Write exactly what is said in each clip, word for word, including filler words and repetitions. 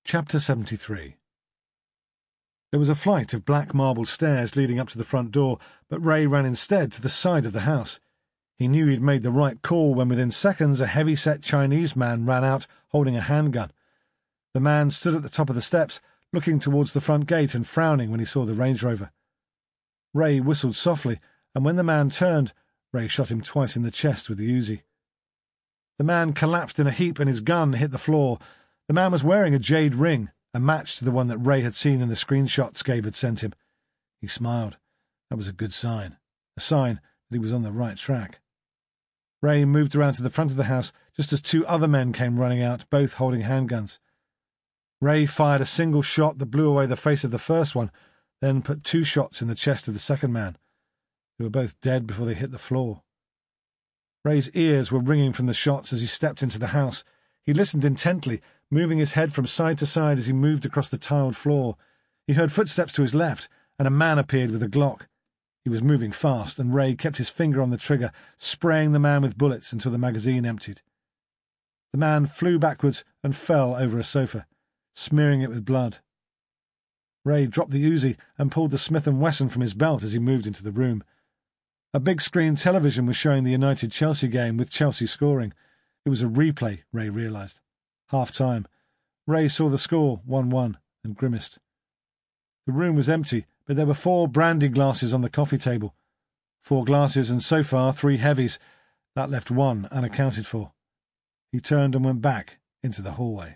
Chapter seventy-three. There was a flight of black marble stairs leading up to the front door, but Ray ran instead to the side of the house. He knew he'd made the right call when within seconds a heavy-set Chinese man ran out holding a handgun. The man stood at the top of the steps, looking towards the front gate and frowning when he saw the Range Rover. Ray whistled softly, and when the man turned, Ray shot him twice in the chest with the Uzi. The man collapsed in a heap and his gun hit the floor. The man was wearing a jade ring, a match to the one that Ray had seen in the screenshots Gabe had sent him. He smiled. That was a good sign. A sign that he was on the right track. Ray moved around to the front of the house just as two other men came running out, both holding handguns. Ray fired a single shot that blew away the face of the first one, then put two shots in the chest of the second man. They were both dead before they hit the floor. Ray's ears were ringing from the shots as he stepped into the house. He listened intently, moving his head from side to side as he moved across the tiled floor. He heard footsteps to his left, and a man appeared with a Glock. He was moving fast, and Ray kept his finger on the trigger, spraying the man with bullets until the magazine emptied. The man flew backwards and fell over a sofa, smearing it with blood. Ray dropped the Uzi and pulled the Smith and Wesson from his belt as he moved into the room. A big-screen television was showing the United-Chelsea game, with Chelsea scoring. It was a replay, Ray realised. Half-time. Ray saw the score, one one, and grimaced. The room was empty, but there were four brandy glasses on the coffee table. Four glasses, and so far three heavies. That left one unaccounted for. He turned and went back into the hallway.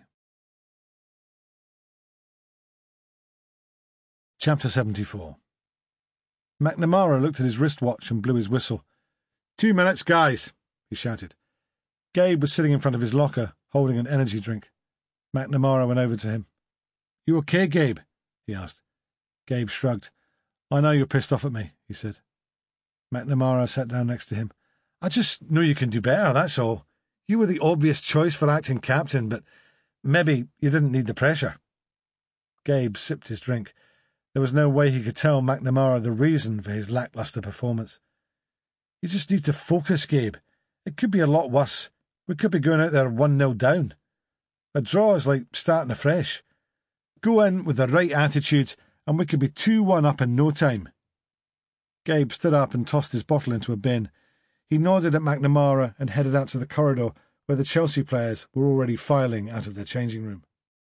Chapter seventy-four. McNamara looked at his wristwatch and blew his whistle. "Two minutes, guys," he shouted. Gabe was sitting in front of his locker, holding an energy drink. McNamara went over to him. "You okay, Gabe?" he asked. Gabe shrugged. "I know you're pissed off at me," he said. McNamara sat down next to him. "I just know you can do better, that's all. You were the obvious choice for acting captain, but maybe you didn't need the pressure." Gabe sipped his drink. There was no way he could tell McNamara the reason for his lacklustre performance. "You just need to focus, Gabe. It could be a lot worse. We could be going out there one nil down. A draw is like starting afresh. Go in with the right attitude, and we could be two one up in no time." Gabe stood up and tossed his bottle into a bin. He nodded at McNamara and headed out to the corridor, where the Chelsea players were already filing out of their changing room.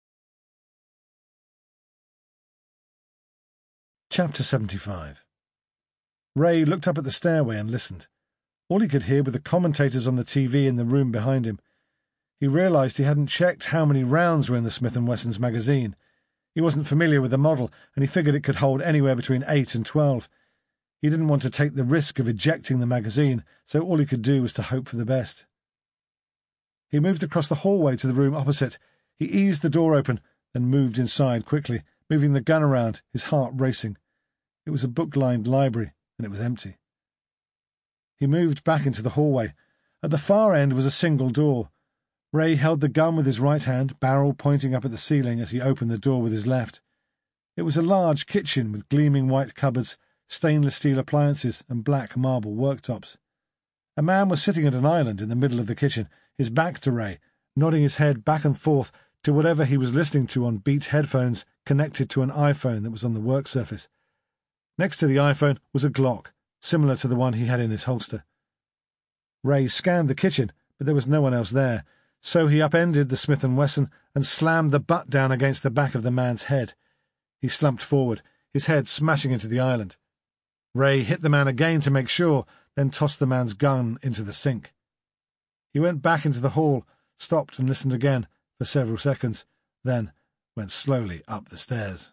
Chapter seventy-five. Ray looked up at the stairway and listened. All he could hear were the commentators on the T V in the room behind him. He realised he hadn't checked how many rounds were in the Smith and Wesson's magazine. He wasn't familiar with the model, and he figured it could hold anywhere between eight and twelve. He didn't want to take the risk of ejecting the magazine, so all he could do was to hope for the best. He moved across the hallway to the room opposite. He eased the door open, then moved inside quickly, moving the gun around, his heart racing. It was a book-lined library, and it was empty. He moved back into the hallway. At the far end was a single door. Ray held the gun with his right hand, barrel pointing up at the ceiling as he opened the door with his left. It was a large kitchen with gleaming white cupboards, stainless steel appliances, and black marble worktops. A man was sitting at an island in the middle of the kitchen, his back to Ray, nodding his head back and forth to whatever he was listening to on Beat headphones connected to an iPhone that was on the work surface. Next to the iPhone was a Glock, similar to the one he had in his holster. Ray scanned the kitchen, but there was no one else there, so he upended the Smith and Wesson and slammed the butt down against the back of the man's head. He slumped forward, his head smashing into the island. Ray hit the man again to make sure, then tossed the man's gun into the sink. He went back into the hall, stopped and listened again for several seconds, then went slowly up the stairs.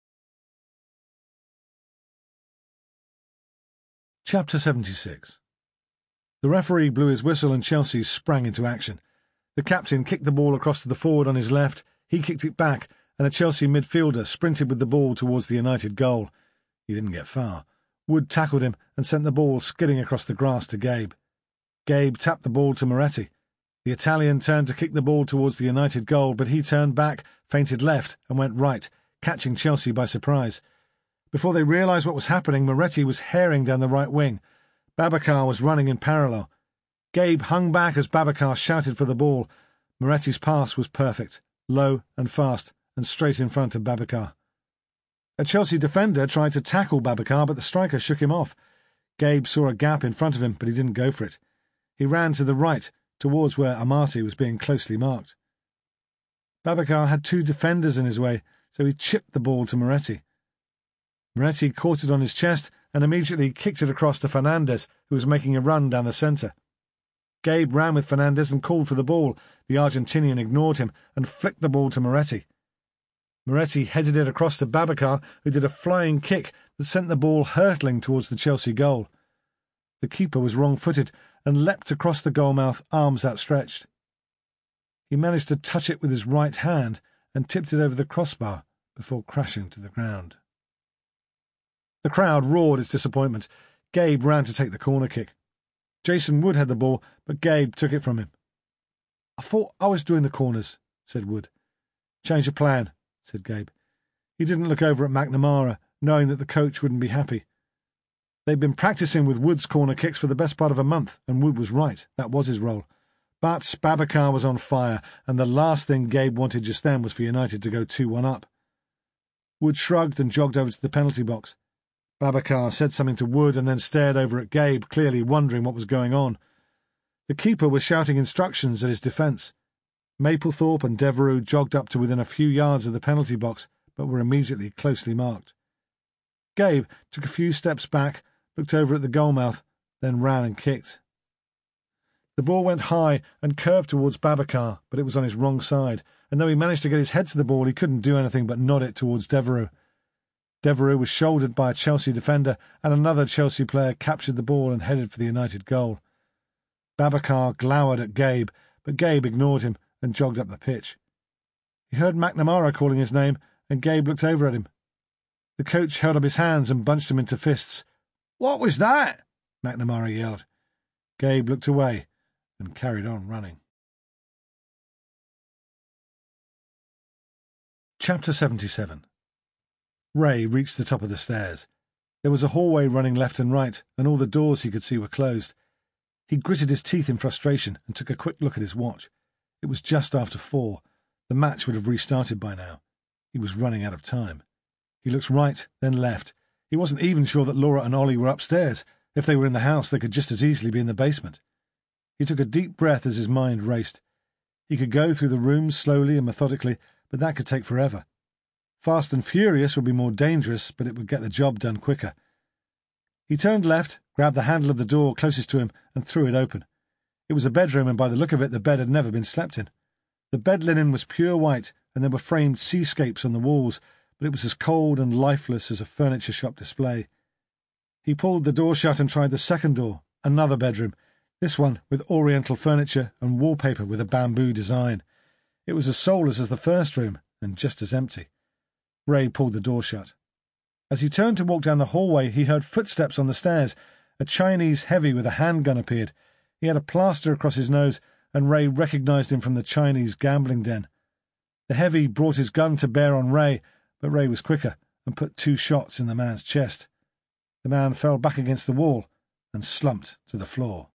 Chapter seventy-six. The referee blew his whistle and Chelsea sprang into action. The captain kicked the ball across to the forward on his left, he kicked it back, and a Chelsea midfielder sprinted with the ball towards the United goal. He didn't get far. Wood tackled him and sent the ball skidding across the grass to Gabe. Gabe tapped the ball to Moretti. The Italian turned to kick the ball towards the United goal, but he turned back, feinted left, and went right, catching Chelsea by surprise. Before they realised what was happening, Moretti was herring down the right wing. Babacar was running in parallel. Gabe hung back as Babacar shouted for the ball. Moretti's pass was perfect, low and fast, and straight in front of Babacar. A Chelsea defender tried to tackle Babacar, but the striker shook him off. Gabe saw a gap in front of him, but he didn't go for it. He ran to the right, towards where Amati was being closely marked. Babacar had two defenders in his way, so he chipped the ball to Moretti. Moretti caught it on his chest and immediately kicked it across to Fernandez, who was making a run down the centre. Gabe ran with Fernandez and called for the ball. The Argentinian ignored him and flicked the ball to Moretti. Moretti headed it across to Babacar, who did a flying kick that sent the ball hurtling towards the Chelsea goal. The keeper was wrong-footed and leapt across the goalmouth, arms outstretched. He managed to touch it with his right hand and tipped it over the crossbar before crashing to the ground. The crowd roared its disappointment. Gabe ran to take the corner kick. Jason Wood had the ball, but Gabe took it from him. "I thought I was doing the corners," said Wood. "Change of plan," said Gabe. He didn't look over at McNamara, knowing that the coach wouldn't be happy. They'd been practicing with Wood's corner kicks for the best part of a month, and Wood was right. That was his role. But Babacar was on fire, and the last thing Gabe wanted just then was for United to go two one up. Wood shrugged and jogged over to the penalty box. Babacar said something to Wood and then stared over at Gabe, clearly wondering what was going on. The keeper was shouting instructions at his defence. Mapplethorpe and Devereux jogged up to within a few yards of the penalty box, but were immediately closely marked. Gabe took a few steps back, looked over at the goalmouth, then ran and kicked. The ball went high and curved towards Babacar, but it was on his wrong side, and though he managed to get his head to the ball, he couldn't do anything but nod it towards Devereux. Devereux was shouldered by a Chelsea defender, and another Chelsea player captured the ball and headed for the United goal. Babacar glowered at Gabe, but Gabe ignored him and jogged up the pitch. He heard McNamara calling his name, and Gabe looked over at him. The coach held up his hands and bunched them into fists. "What was that?" McNamara yelled. Gabe looked away and carried on running. Chapter seventy-seven. Ray reached the top of the stairs. There was a hallway running left and right, and all the doors he could see were closed. He gritted his teeth in frustration and took a quick look at his watch. It was just after four. The match would have restarted by now. He was running out of time. He looked right, then left. He wasn't even sure that Laura and Ollie were upstairs. If they were in the house, they could just as easily be in the basement. He took a deep breath as his mind raced. He could go through the rooms slowly and methodically, but that could take forever. Fast and Furious would be more dangerous, but it would get the job done quicker. He turned left, grabbed the handle of the door closest to him, and threw it open. It was a bedroom, and by the look of it, the bed had never been slept in. The bed linen was pure white, and there were framed seascapes on the walls, but it was as cold and lifeless as a furniture shop display. He pulled the door shut and tried the second door, another bedroom, this one with oriental furniture and wallpaper with a bamboo design. It was as soulless as the first room, and just as empty. Ray pulled the door shut. As he turned to walk down the hallway, he heard footsteps on the stairs. A Chinese heavy with a handgun appeared. He had a plaster across his nose, and Ray recognized him from the Chinese gambling den. The heavy brought his gun to bear on Ray, but Ray was quicker and put two shots in the man's chest. The man fell back against the wall and slumped to the floor.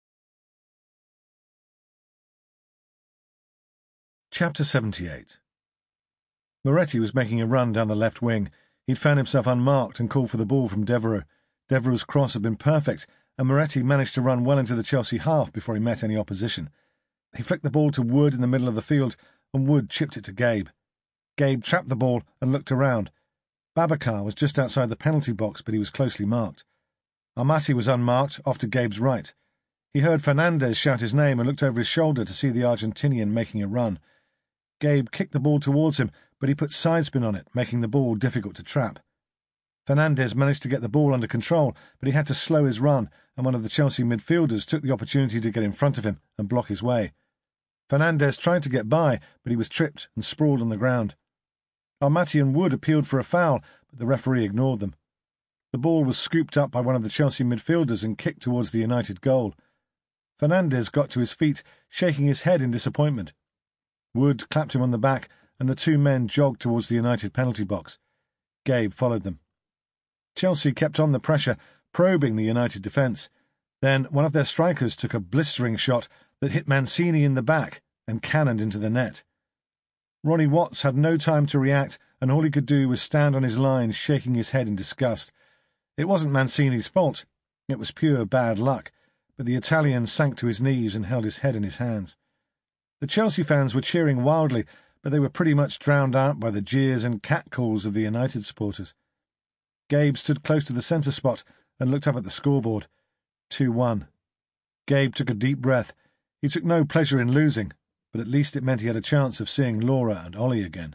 Chapter seventy-eight. Moretti was making a run down the left wing. He'd found himself unmarked and called for the ball from Devereux. Devereux's cross had been perfect, and Moretti managed to run well into the Chelsea half before he met any opposition. He flicked the ball to Wood in the middle of the field, and Wood chipped it to Gabe. Gabe trapped the ball and looked around. Babacar was just outside the penalty box, but he was closely marked. Amati was unmarked, off to Gabe's right. He heard Fernandez shout his name and looked over his shoulder to see the Argentinian making a run. Gabe kicked the ball towards him, but he put sidespin on it, making the ball difficult to trap. Fernandez managed to get the ball under control, but he had to slow his run, and one of the Chelsea midfielders took the opportunity to get in front of him and block his way. Fernandez tried to get by, but he was tripped and sprawled on the ground. Amati and Wood appealed for a foul, but the referee ignored them. The ball was scooped up by one of the Chelsea midfielders and kicked towards the United goal. Fernandez got to his feet, shaking his head in disappointment. Wood clapped him on the back, and the two men jogged towards the United penalty box. Gabe followed them. Chelsea kept on the pressure, probing the United defence. Then one of their strikers took a blistering shot that hit Mancini in the back and cannoned into the net. Ronnie Watts had no time to react, and all he could do was stand on his line, shaking his head in disgust. It wasn't Mancini's fault. It was pure bad luck, but the Italian sank to his knees and held his head in his hands. The Chelsea fans were cheering wildly, but they were pretty much drowned out by the jeers and catcalls of the United supporters. Gabe stood close to the centre spot and looked up at the scoreboard. two one. Gabe took a deep breath. He took no pleasure in losing, but at least it meant he had a chance of seeing Laura and Ollie again.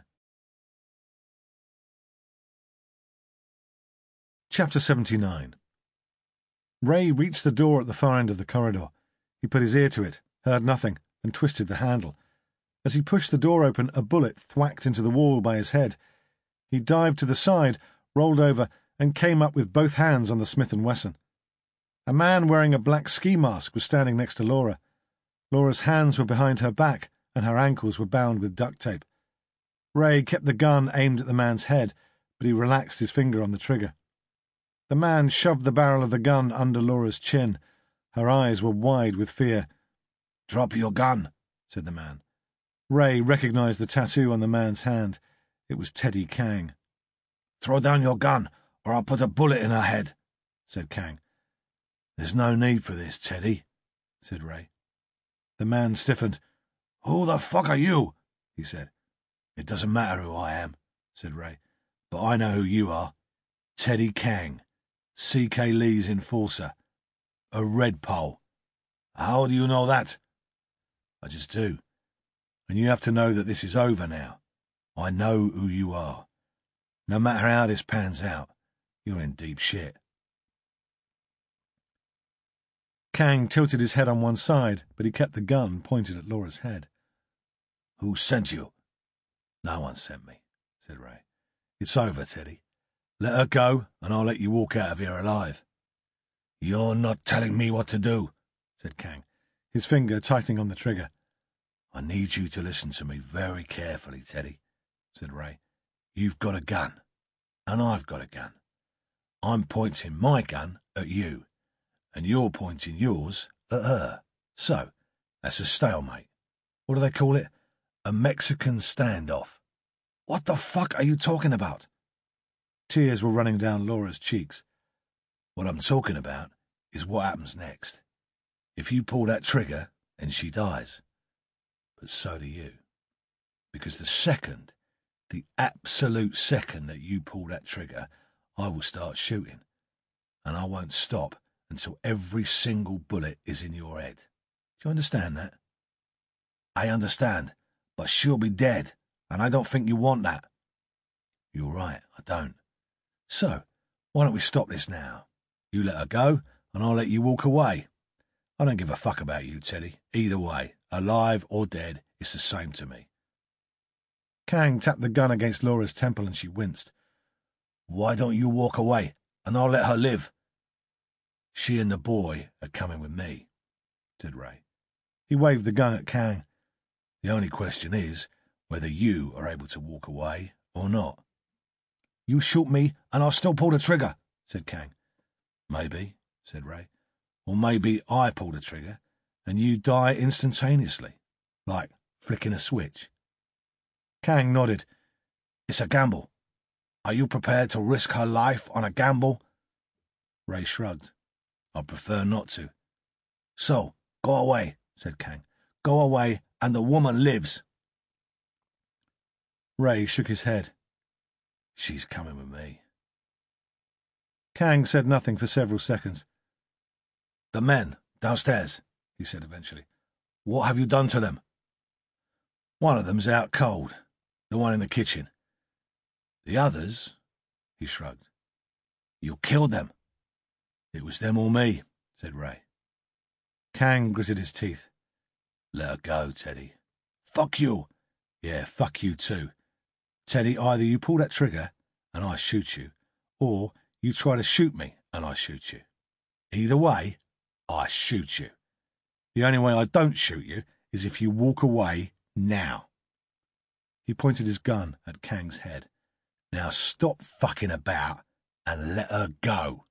Chapter seventy-nine. Ray reached the door at the far end of the corridor. He put his ear to it, heard nothing, and twisted the handle. As he pushed the door open, a bullet thwacked into the wall by his head. He dived to the side, rolled over, and came up with both hands on the Smith and Wesson. A man wearing a black ski mask was standing next to Laura. Laura's hands were behind her back, and her ankles were bound with duct tape. Ray kept the gun aimed at the man's head, but he relaxed his finger on the trigger. The man shoved the barrel of the gun under Laura's chin. Her eyes were wide with fear. "Drop your gun," said the man. Ray recognized the tattoo on the man's hand. It was Teddy Kang. "Throw down your gun, or I'll put a bullet in her head," said Kang. "There's no need for this, Teddy," said Ray. The man stiffened. "Who the fuck are you?" he said. "It doesn't matter who I am," said Ray, "but I know who you are. Teddy Kang, C K Lee's enforcer. A red pole. How do you know that?" "I just do. And you have to know that this is over now. I know who you are. No matter how this pans out, you're in deep shit." Kang tilted his head on one side, but he kept the gun pointed at Laura's head. "Who sent you?" "No one sent me," said Ray. "It's over, Teddy. Let her go, and I'll let you walk out of here alive." "You're not telling me what to do," said Kang, his finger tightening on the trigger. "I need you to listen to me very carefully, Teddy," said Ray. "You've got a gun, and I've got a gun. I'm pointing my gun at you, and you're pointing yours at her. So, that's a stalemate. What do they call it? A Mexican standoff." "What the fuck are you talking about?" Tears were running down Laura's cheeks. "What I'm talking about is what happens next. If you pull that trigger, then she dies. But so do you. Because the second, the absolute second that you pull that trigger, I will start shooting. And I won't stop until every single bullet is in your head. Do you understand that?" "I understand, but she'll be dead, and I don't think you want that." "You're right, I don't. So, why don't we stop this now? You let her go, and I'll let you walk away. I don't give a fuck about you, Teddy. Either way, alive or dead, it's the same to me." Kang tapped the gun against Laura's temple, and she winced. "Why don't you walk away, and I'll let her live?" "She and the boy are coming with me," said Ray. He waved the gun at Kang. "The only question is whether you are able to walk away or not." "You shoot me, and I'll still pull the trigger," said Kang. "Maybe," said Ray. "Or maybe I pull the trigger, and you die instantaneously, like flicking a switch." Kang nodded. "It's a gamble. Are you prepared to risk her life on a gamble?" Ray shrugged. "I'd prefer not to." "So, go away," said Kang. "Go away, and the woman lives." Ray shook his head. "She's coming with me." Kang said nothing for several seconds. "The men, downstairs," he said eventually. "What have you done to them?" "One of them's out cold, the one in the kitchen. The others," he shrugged. "You killed them." "It was them or me," said Ray. Kang gritted his teeth. "Let her go, Teddy." "Fuck you." "Yeah, fuck you too. Teddy, either you pull that trigger and I shoot you, or you try to shoot me and I shoot you. Either way, I shoot you. The only way I don't shoot you is if you walk away now." He pointed his gun at Kang's head. "Now stop fucking about and let her go."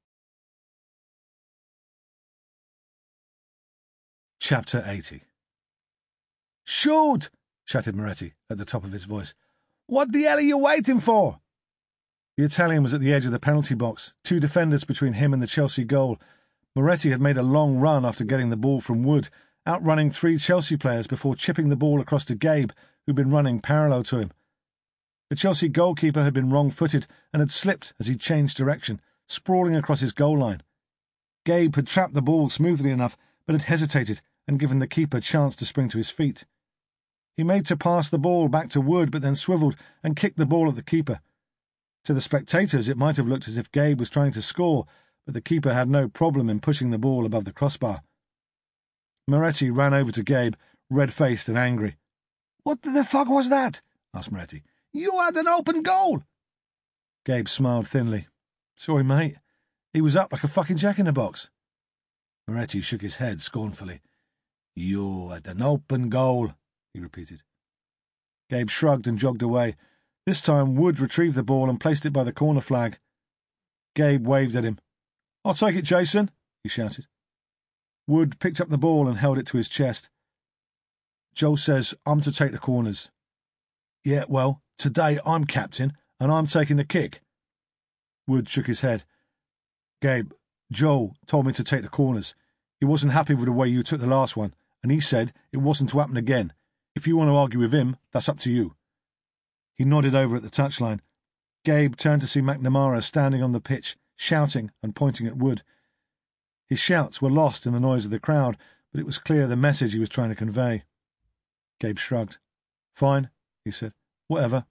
Chapter eighty. "Shoot!" shouted Moretti at the top of his voice. "What the hell are you waiting for?" The Italian was at the edge of the penalty box, two defenders between him and the Chelsea goal. Moretti had made a long run after getting the ball from Wood, outrunning three Chelsea players before chipping the ball across to Gabe, who'd been running parallel to him. The Chelsea goalkeeper had been wrong-footed and had slipped as he changed direction, sprawling across his goal line. Gabe had trapped the ball smoothly enough, but had hesitated and given the keeper a chance to spring to his feet. He made to pass the ball back to Wood, but then swivelled and kicked the ball at the keeper. To the spectators, it might have looked as if Gabe was trying to score, but the keeper had no problem in pushing the ball above the crossbar. Moretti ran over to Gabe, red-faced and angry. "What the fuck was that?" asked Moretti. "You had an open goal!" Gabe smiled thinly. "Sorry, mate. He was up like a fucking jack-in-the-box." Moretti shook his head scornfully. "You had an open goal," he repeated. Gabe shrugged and jogged away. This time Wood retrieved the ball and placed it by the corner flag. Gabe waved at him. "I'll take it, Jason," he shouted. Wood picked up the ball and held it to his chest. "Joe says I'm to take the corners." "Yeah, well, today I'm captain, and I'm taking the kick." Wood shook his head. "Gabe, Joe told me to take the corners. He wasn't happy with the way you took the last one, and he said it wasn't to happen again. If you want to argue with him, that's up to you." He nodded over at the touchline. Gabe turned to see McNamara standing on the pitch, shouting and pointing at Wood. His shouts were lost in the noise of the crowd, but it was clear the message he was trying to convey. Gabe shrugged. "Fine," he said. "Whatever."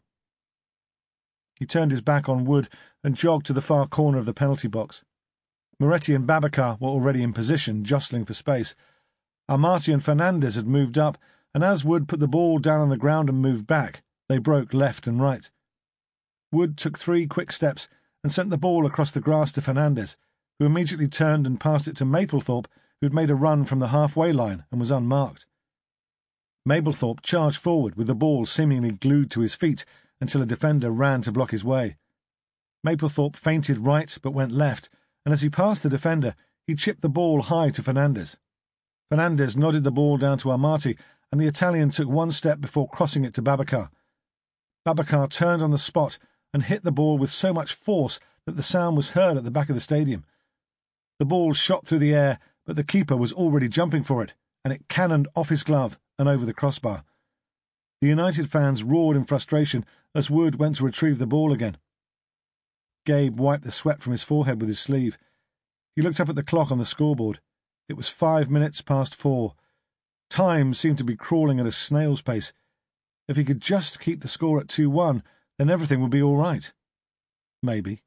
He turned his back on Wood and jogged to the far corner of the penalty box. Moretti and Babacar were already in position, jostling for space. Amati and Fernandez had moved up, and as Wood put the ball down on the ground and moved back, they broke left and right. Wood took three quick steps and sent the ball across the grass to Fernandez, who immediately turned and passed it to Maplethorpe, who'd made a run from the halfway line and was unmarked. Maplethorpe charged forward with the ball seemingly glued to his feet until a defender ran to block his way. Maplethorpe feinted right but went left, and as he passed the defender, he chipped the ball high to Fernandez. Fernandez nodded the ball down to Amati, and the Italian took one step before crossing it to Babacar. Babacar turned on the spot and hit the ball with so much force that the sound was heard at the back of the stadium. The ball shot through the air, but the keeper was already jumping for it, and it cannoned off his glove and over the crossbar. The United fans roared in frustration as Wood went to retrieve the ball again. Gabe wiped the sweat from his forehead with his sleeve. He looked up at the clock on the scoreboard. It was five minutes past four. Time seemed to be crawling at a snail's pace. If he could just keep the score at two one, then everything would be all right. Maybe.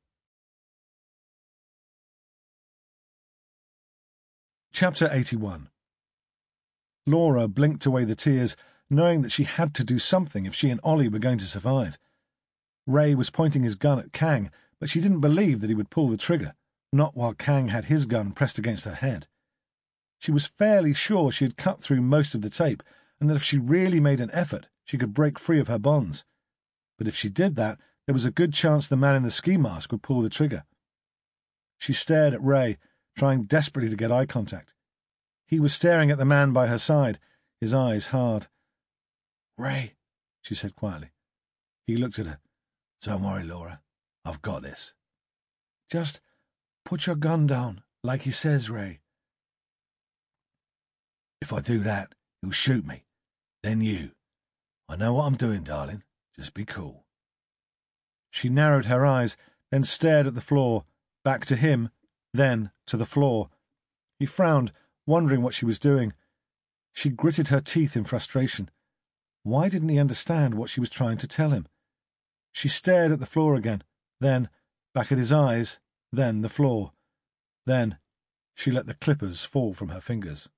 Chapter eighty-one. Laura blinked away the tears, knowing that she had to do something if she and Ollie were going to survive. Ray was pointing his gun at Kang, but she didn't believe that he would pull the trigger, not while Kang had his gun pressed against her head. She was fairly sure she had cut through most of the tape, and that if she really made an effort, she could break free of her bonds. But if she did that, there was a good chance the man in the ski mask would pull the trigger. She stared at Ray, trying desperately to get eye contact. He was staring at the man by her side, his eyes hard. "Ray," she said quietly. He looked at her. "Don't worry, Laura. I've got this." "Just put your gun down, like he says, Ray." "If I do that, he'll shoot me. Then you. I know what I'm doing, darling. Just be cool." She narrowed her eyes, then stared at the floor, back to him, then to the floor. He frowned, wondering what she was doing. She gritted her teeth in frustration. Why didn't he understand what she was trying to tell him? She stared at the floor again, then back at his eyes, then the floor. Then she let the clippers fall from her fingers.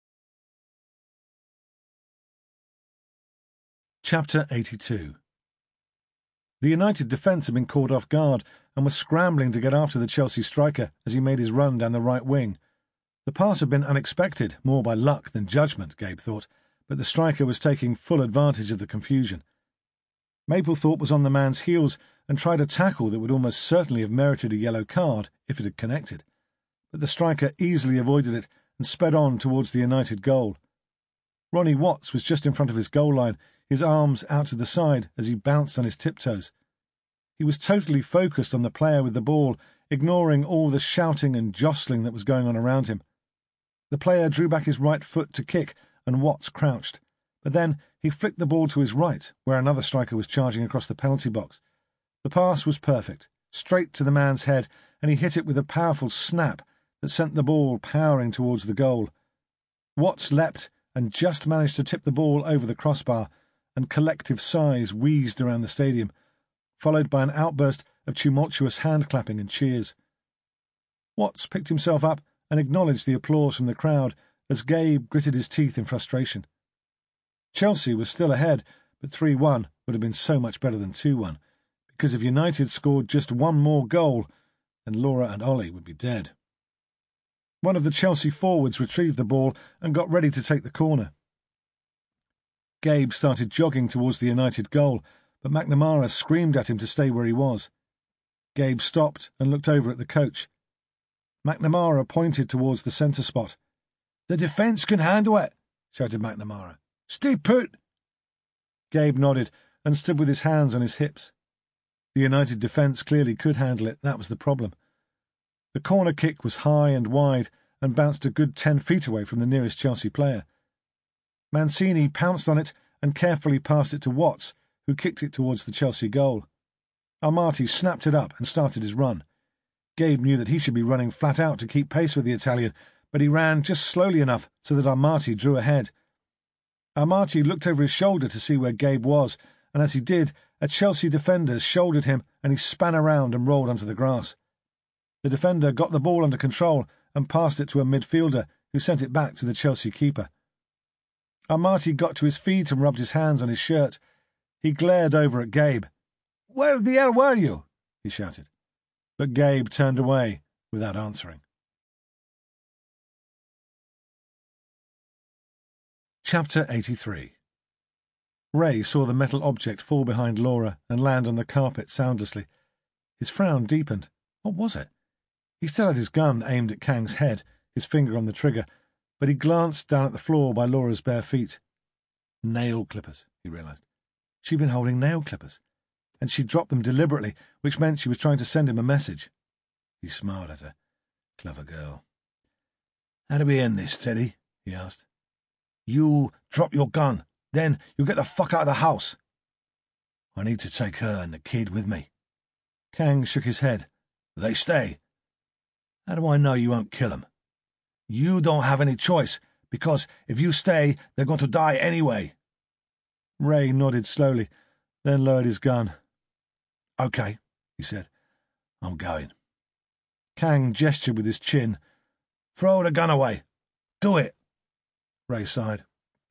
Chapter eighty-two. The United defence had been caught off guard and was scrambling to get after the Chelsea striker as he made his run down the right wing. The pass had been unexpected, more by luck than judgment, Gabe thought, but the striker was taking full advantage of the confusion. Maplethorpe was on the man's heels and tried a tackle that would almost certainly have merited a yellow card if it had connected, but the striker easily avoided it and sped on towards the United goal. Ronnie Watts was just in front of his goal line, his arms out to the side as he bounced on his tiptoes. He was totally focused on the player with the ball, ignoring all the shouting and jostling that was going on around him. The player drew back his right foot to kick, and Watts crouched. But then he flicked the ball to his right, where another striker was charging across the penalty box. The pass was perfect, straight to the man's head, and he hit it with a powerful snap that sent the ball powering towards the goal. Watts leapt and just managed to tip the ball over the crossbar, and collective sighs wheezed around the stadium, followed by an outburst of tumultuous hand-clapping and cheers. Watts picked himself up and acknowledged the applause from the crowd as Gabe gritted his teeth in frustration. Chelsea was still ahead, but three one would have been so much better than two one, because if United scored just one more goal, then Laura and Ollie would be dead. One of the Chelsea forwards retrieved the ball and got ready to take the corner. Gabe started jogging towards the United goal, but McNamara screamed at him to stay where he was. Gabe stopped and looked over at the coach. McNamara pointed towards the centre spot. "The defence can handle it," shouted McNamara. "Stay put." Gabe nodded and stood with his hands on his hips. The United defence clearly could handle it, that was the problem. The corner kick was high and wide and bounced a good ten feet away from the nearest Chelsea player. Mancini pounced on it and carefully passed it to Watts, who kicked it towards the Chelsea goal. Armati snapped it up and started his run. Gabe knew that he should be running flat out to keep pace with the Italian, but he ran just slowly enough so that Armati drew ahead. Armati looked over his shoulder to see where Gabe was, and as he did, a Chelsea defender shouldered him and he span around and rolled onto the grass. The defender got the ball under control and passed it to a midfielder, who sent it back to the Chelsea keeper. Armati got to his feet and rubbed his hands on his shirt. He glared over at Gabe. "Where the hell were you?" he shouted. But Gabe turned away without answering. Chapter eighty-three. Ray saw the metal object fall behind Laura and land on the carpet soundlessly. His frown deepened. What was it? He still had his gun aimed at Kang's head, his finger on the trigger, but he glanced down at the floor by Laura's bare feet. Nail clippers, he realized. She'd been holding nail clippers, and she'd dropped them deliberately, which meant she was trying to send him a message. He smiled at her. Clever girl. "How do we end this, Teddy?" he asked. "You drop your gun. Then you get the fuck out of the house." "I need to take her and the kid with me." Kang shook his head. "They stay." "How do I know you won't kill them?" "You don't have any choice, because if you stay, they're going to die anyway." Ray nodded slowly, then lowered his gun. "Okay," he said. "I'm going." Kang gestured with his chin. "Throw the gun away. Do it." Ray sighed.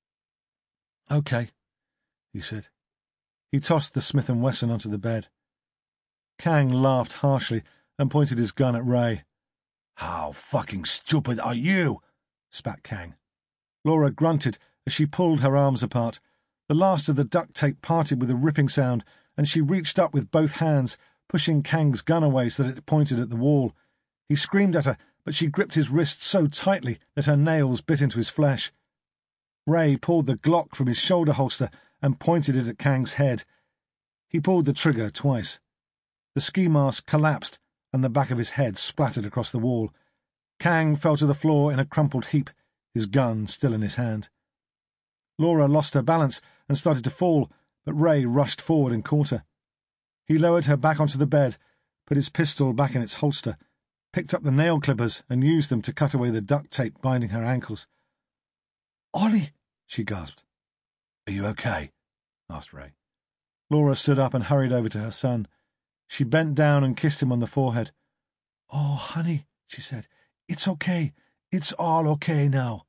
"Okay," he said. He tossed the Smith and Wesson onto the bed. Kang laughed harshly and pointed his gun at Ray. "How fucking stupid are you?" spat Kang. Laura grunted as she pulled her arms apart. The last of the duct tape parted with a ripping sound, and she reached up with both hands, pushing Kang's gun away so that it pointed at the wall. He screamed at her, but she gripped his wrist so tightly that her nails bit into his flesh. Ray pulled the Glock from his shoulder holster and pointed it at Kang's head. He pulled the trigger twice. The ski mask collapsed, and the back of his head splattered across the wall. Kang fell to the floor in a crumpled heap, his gun still in his hand. Laura lost her balance and started to fall, but Ray rushed forward and caught her. He lowered her back onto the bed, put his pistol back in its holster, picked up the nail clippers and used them to cut away the duct tape binding her ankles. "Ollie!" she gasped. "Are you okay?" asked Ray. Laura stood up and hurried over to her son. She bent down and kissed him on the forehead. "Oh, honey," she said, "it's okay. It's all okay now."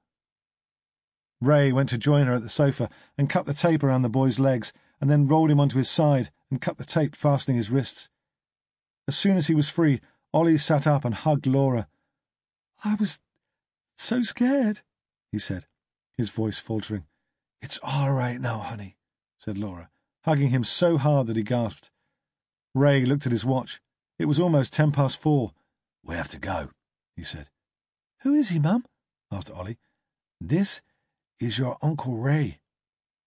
Ray went to join her at the sofa and cut the tape around the boy's legs, and then rolled him onto his side and cut the tape fastening his wrists. As soon as he was free, Ollie sat up and hugged Laura. "I was so scared," he said, his voice faltering. "It's all right now, honey," said Laura, hugging him so hard that he gasped. Ray looked at his watch. It was almost ten past four. "We have to go," he said. "Who is he, Mum?" asked Ollie. "This is your Uncle Ray."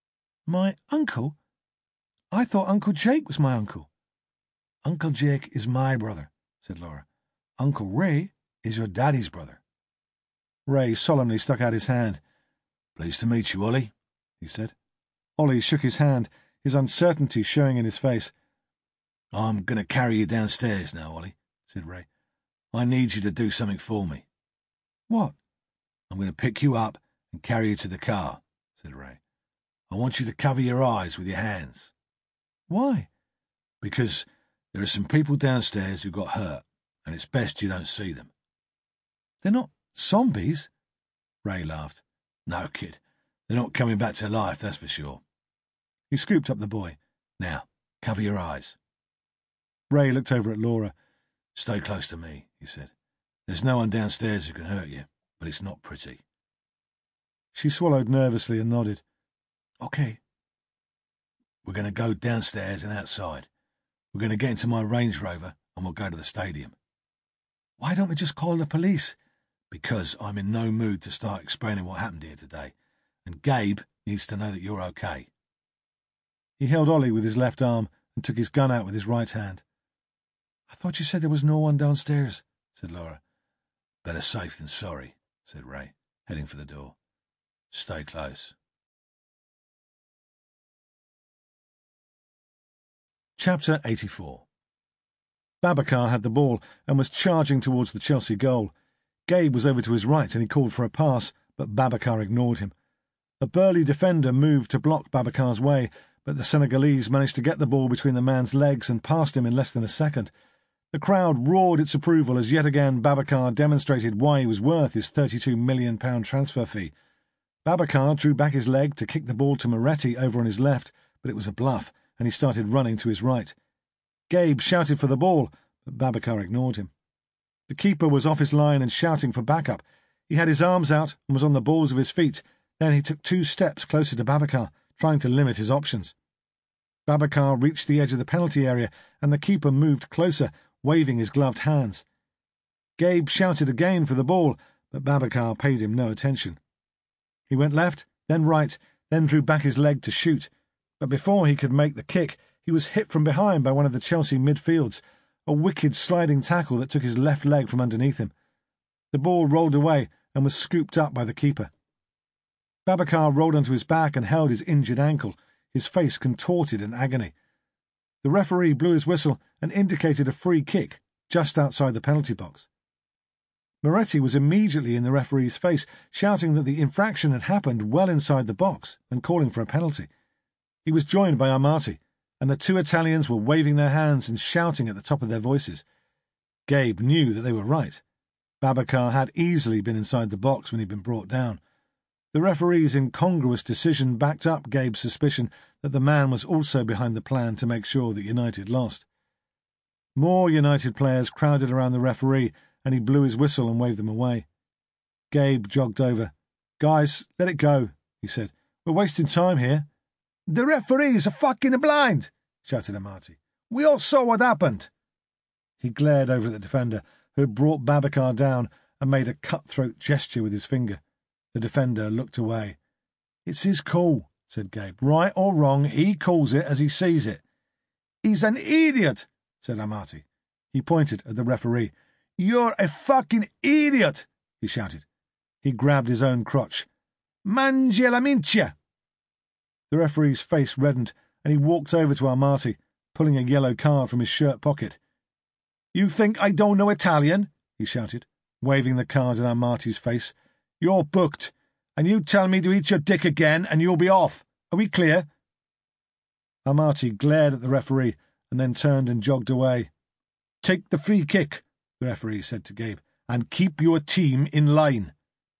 My uncle? I thought Uncle Jake was my uncle. Uncle Jake is my brother, said Laura. Uncle Ray is your daddy's brother. Ray solemnly stuck out his hand. Pleased to meet you, Ollie, he said. Ollie shook his hand, his uncertainty showing in his face. I'm going to carry you downstairs now, Ollie, said Ray. I need you to do something for me. What? I'm going to pick you up and carry you to the car, said Ray. I want you to cover your eyes with your hands. Why? Because there are some people downstairs who got hurt, and it's best you don't see them. They're not zombies? Ray laughed. No, kid. They're not coming back to life, that's for sure. He scooped up the boy. Now, cover your eyes. Ray looked over at Laura. Stay close to me, he said. There's no one downstairs who can hurt you, but it's not pretty. She swallowed nervously and nodded. Okay. We're going to go downstairs and outside. We're going to get into my Range Rover and we'll go to the stadium. Why don't we just call the police? Because I'm in no mood to start explaining what happened here today, and Gabe needs to know that you're okay. He held Ollie with his left arm and took his gun out with his right hand. I thought you said there was no one downstairs, said Laura. Better safe than sorry, said Ray, heading for the door. Stay close. Chapter eighty-four. Babacar had the ball and was charging towards the Chelsea goal. Gabe was over to his right and he called for a pass, but Babacar ignored him. A burly defender moved to block Babacar's way, but the Senegalese managed to get the ball between the man's legs and passed him in less than a second. The crowd roared its approval as yet again Babacar demonstrated why he was worth his thirty-two million pound transfer fee. Babacar drew back his leg to kick the ball to Moretti over on his left, but it was a bluff, and he started running to his right. Gabe shouted for the ball, but Babacar ignored him. The keeper was off his line and shouting for backup. He had his arms out and was on the balls of his feet. Then he took two steps closer to Babacar, trying to limit his options. Babacar reached the edge of the penalty area, and the keeper moved closer, waving his gloved hands. Gabe shouted again for the ball, but Babacar paid him no attention. He went left, then right, then drew back his leg to shoot, but before he could make the kick, he was hit from behind by one of the Chelsea midfields, a wicked sliding tackle that took his left leg from underneath him. The ball rolled away and was scooped up by the keeper. Babacar rolled onto his back and held his injured ankle, his face contorted in agony. The referee blew his whistle and indicated a free kick just outside the penalty box. Moretti was immediately in the referee's face, shouting that the infraction had happened well inside the box and calling for a penalty. He was joined by Amati, and the two Italians were waving their hands and shouting at the top of their voices. Gabe knew that they were right. Babacar had easily been inside the box when he'd been brought down. The referee's incongruous decision backed up Gabe's suspicion that the man was also behind the plan to make sure that United lost. More United players crowded around the referee, and he blew his whistle and waved them away. Gabe jogged over. "Guys, let it go," he said. "We're wasting time here." "The referee's a fucking blind," shouted Amati. "We all saw what happened." He glared over at the defender, who had brought Babacar down, and made a cutthroat gesture with his finger. The defender looked away. "It's his call," said Gabe. "Right or wrong, he calls it as he sees it." "He's an idiot," said Amati. He pointed at the referee. "You're a fucking idiot," he shouted. He grabbed his own crotch. "Mangia la minchia." The referee's face reddened, and he walked over to Amati, pulling a yellow card from his shirt pocket. "You think I don't know Italian?" he shouted, waving the card in Amati's face. "You're booked, and you tell me to eat your dick again, and you'll be off. Are we clear?" Amati glared at the referee, and then turned and jogged away. "Take the free kick," the referee said to Gabe, "and keep your team in line."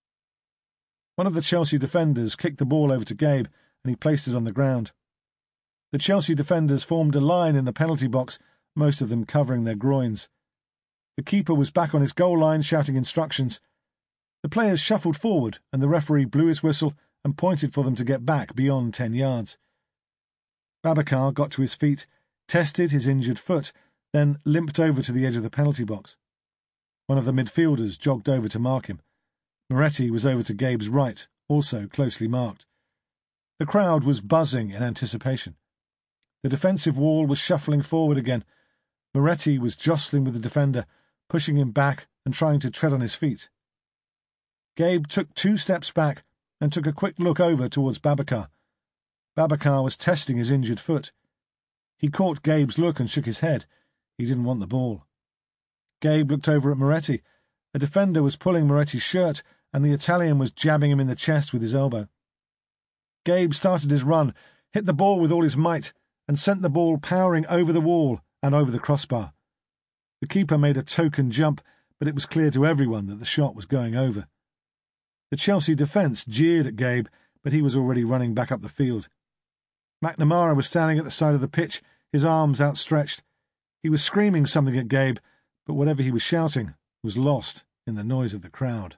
One of the Chelsea defenders kicked the ball over to Gabe, and he placed it on the ground. The Chelsea defenders formed a line in the penalty box, most of them covering their groins. The keeper was back on his goal line shouting instructions. The players shuffled forward, and the referee blew his whistle and pointed for them to get back beyond ten yards. Babacar got to his feet, tested his injured foot, then limped over to the edge of the penalty box. One of the midfielders jogged over to mark him. Moretti was over to Gabe's right, also closely marked. The crowd was buzzing in anticipation. The defensive wall was shuffling forward again. Moretti was jostling with the defender, pushing him back and trying to tread on his feet. Gabe took two steps back and took a quick look over towards Babacar. Babacar was testing his injured foot. He caught Gabe's look and shook his head. He didn't want the ball. Gabe looked over at Moretti. A defender was pulling Moretti's shirt, and the Italian was jabbing him in the chest with his elbow. Gabe started his run, hit the ball with all his might, and sent the ball powering over the wall and over the crossbar. The keeper made a token jump, but it was clear to everyone that the shot was going over. The Chelsea defence jeered at Gabe, but he was already running back up the field. McNamara was standing at the side of the pitch, his arms outstretched. He was screaming something at Gabe, but whatever he was shouting was lost in the noise of the crowd.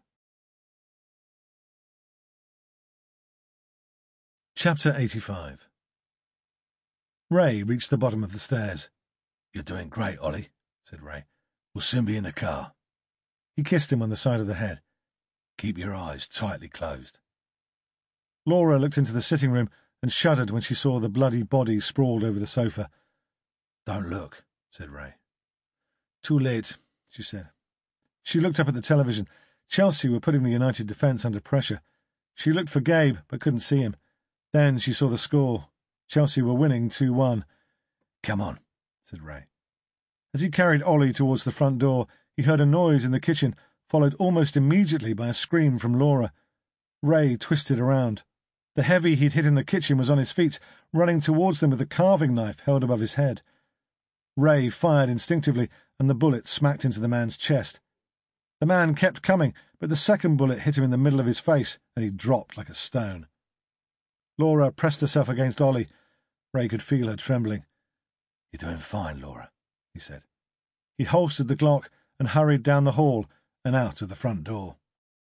Chapter eighty-five. Ray reached the bottom of the stairs. "You're doing great, Ollie," said Ray. "We'll soon be in the car." He kissed him on the side of the head. "Keep your eyes tightly closed." Laura looked into the sitting room and shuddered when she saw the bloody body sprawled over the sofa. "Don't look," said Ray. "Too late," she said. She looked up at the television. Chelsea were putting the United defence under pressure. She looked for Gabe, but couldn't see him. Then she saw the score. Chelsea were winning two one. "Come on," said Ray. As he carried Ollie towards the front door, he heard a noise in the kitchen, followed almost immediately by a scream from Laura. Ray twisted around. The heavy he'd hit in the kitchen was on his feet, running towards them with a carving knife held above his head. Ray fired instinctively, and the bullet smacked into the man's chest. The man kept coming, but the second bullet hit him in the middle of his face, and he dropped like a stone. Laura pressed herself against Ollie. Ray could feel her trembling. "You're doing fine, Laura," he said. He holstered the Glock and hurried down the hall and out of the front door.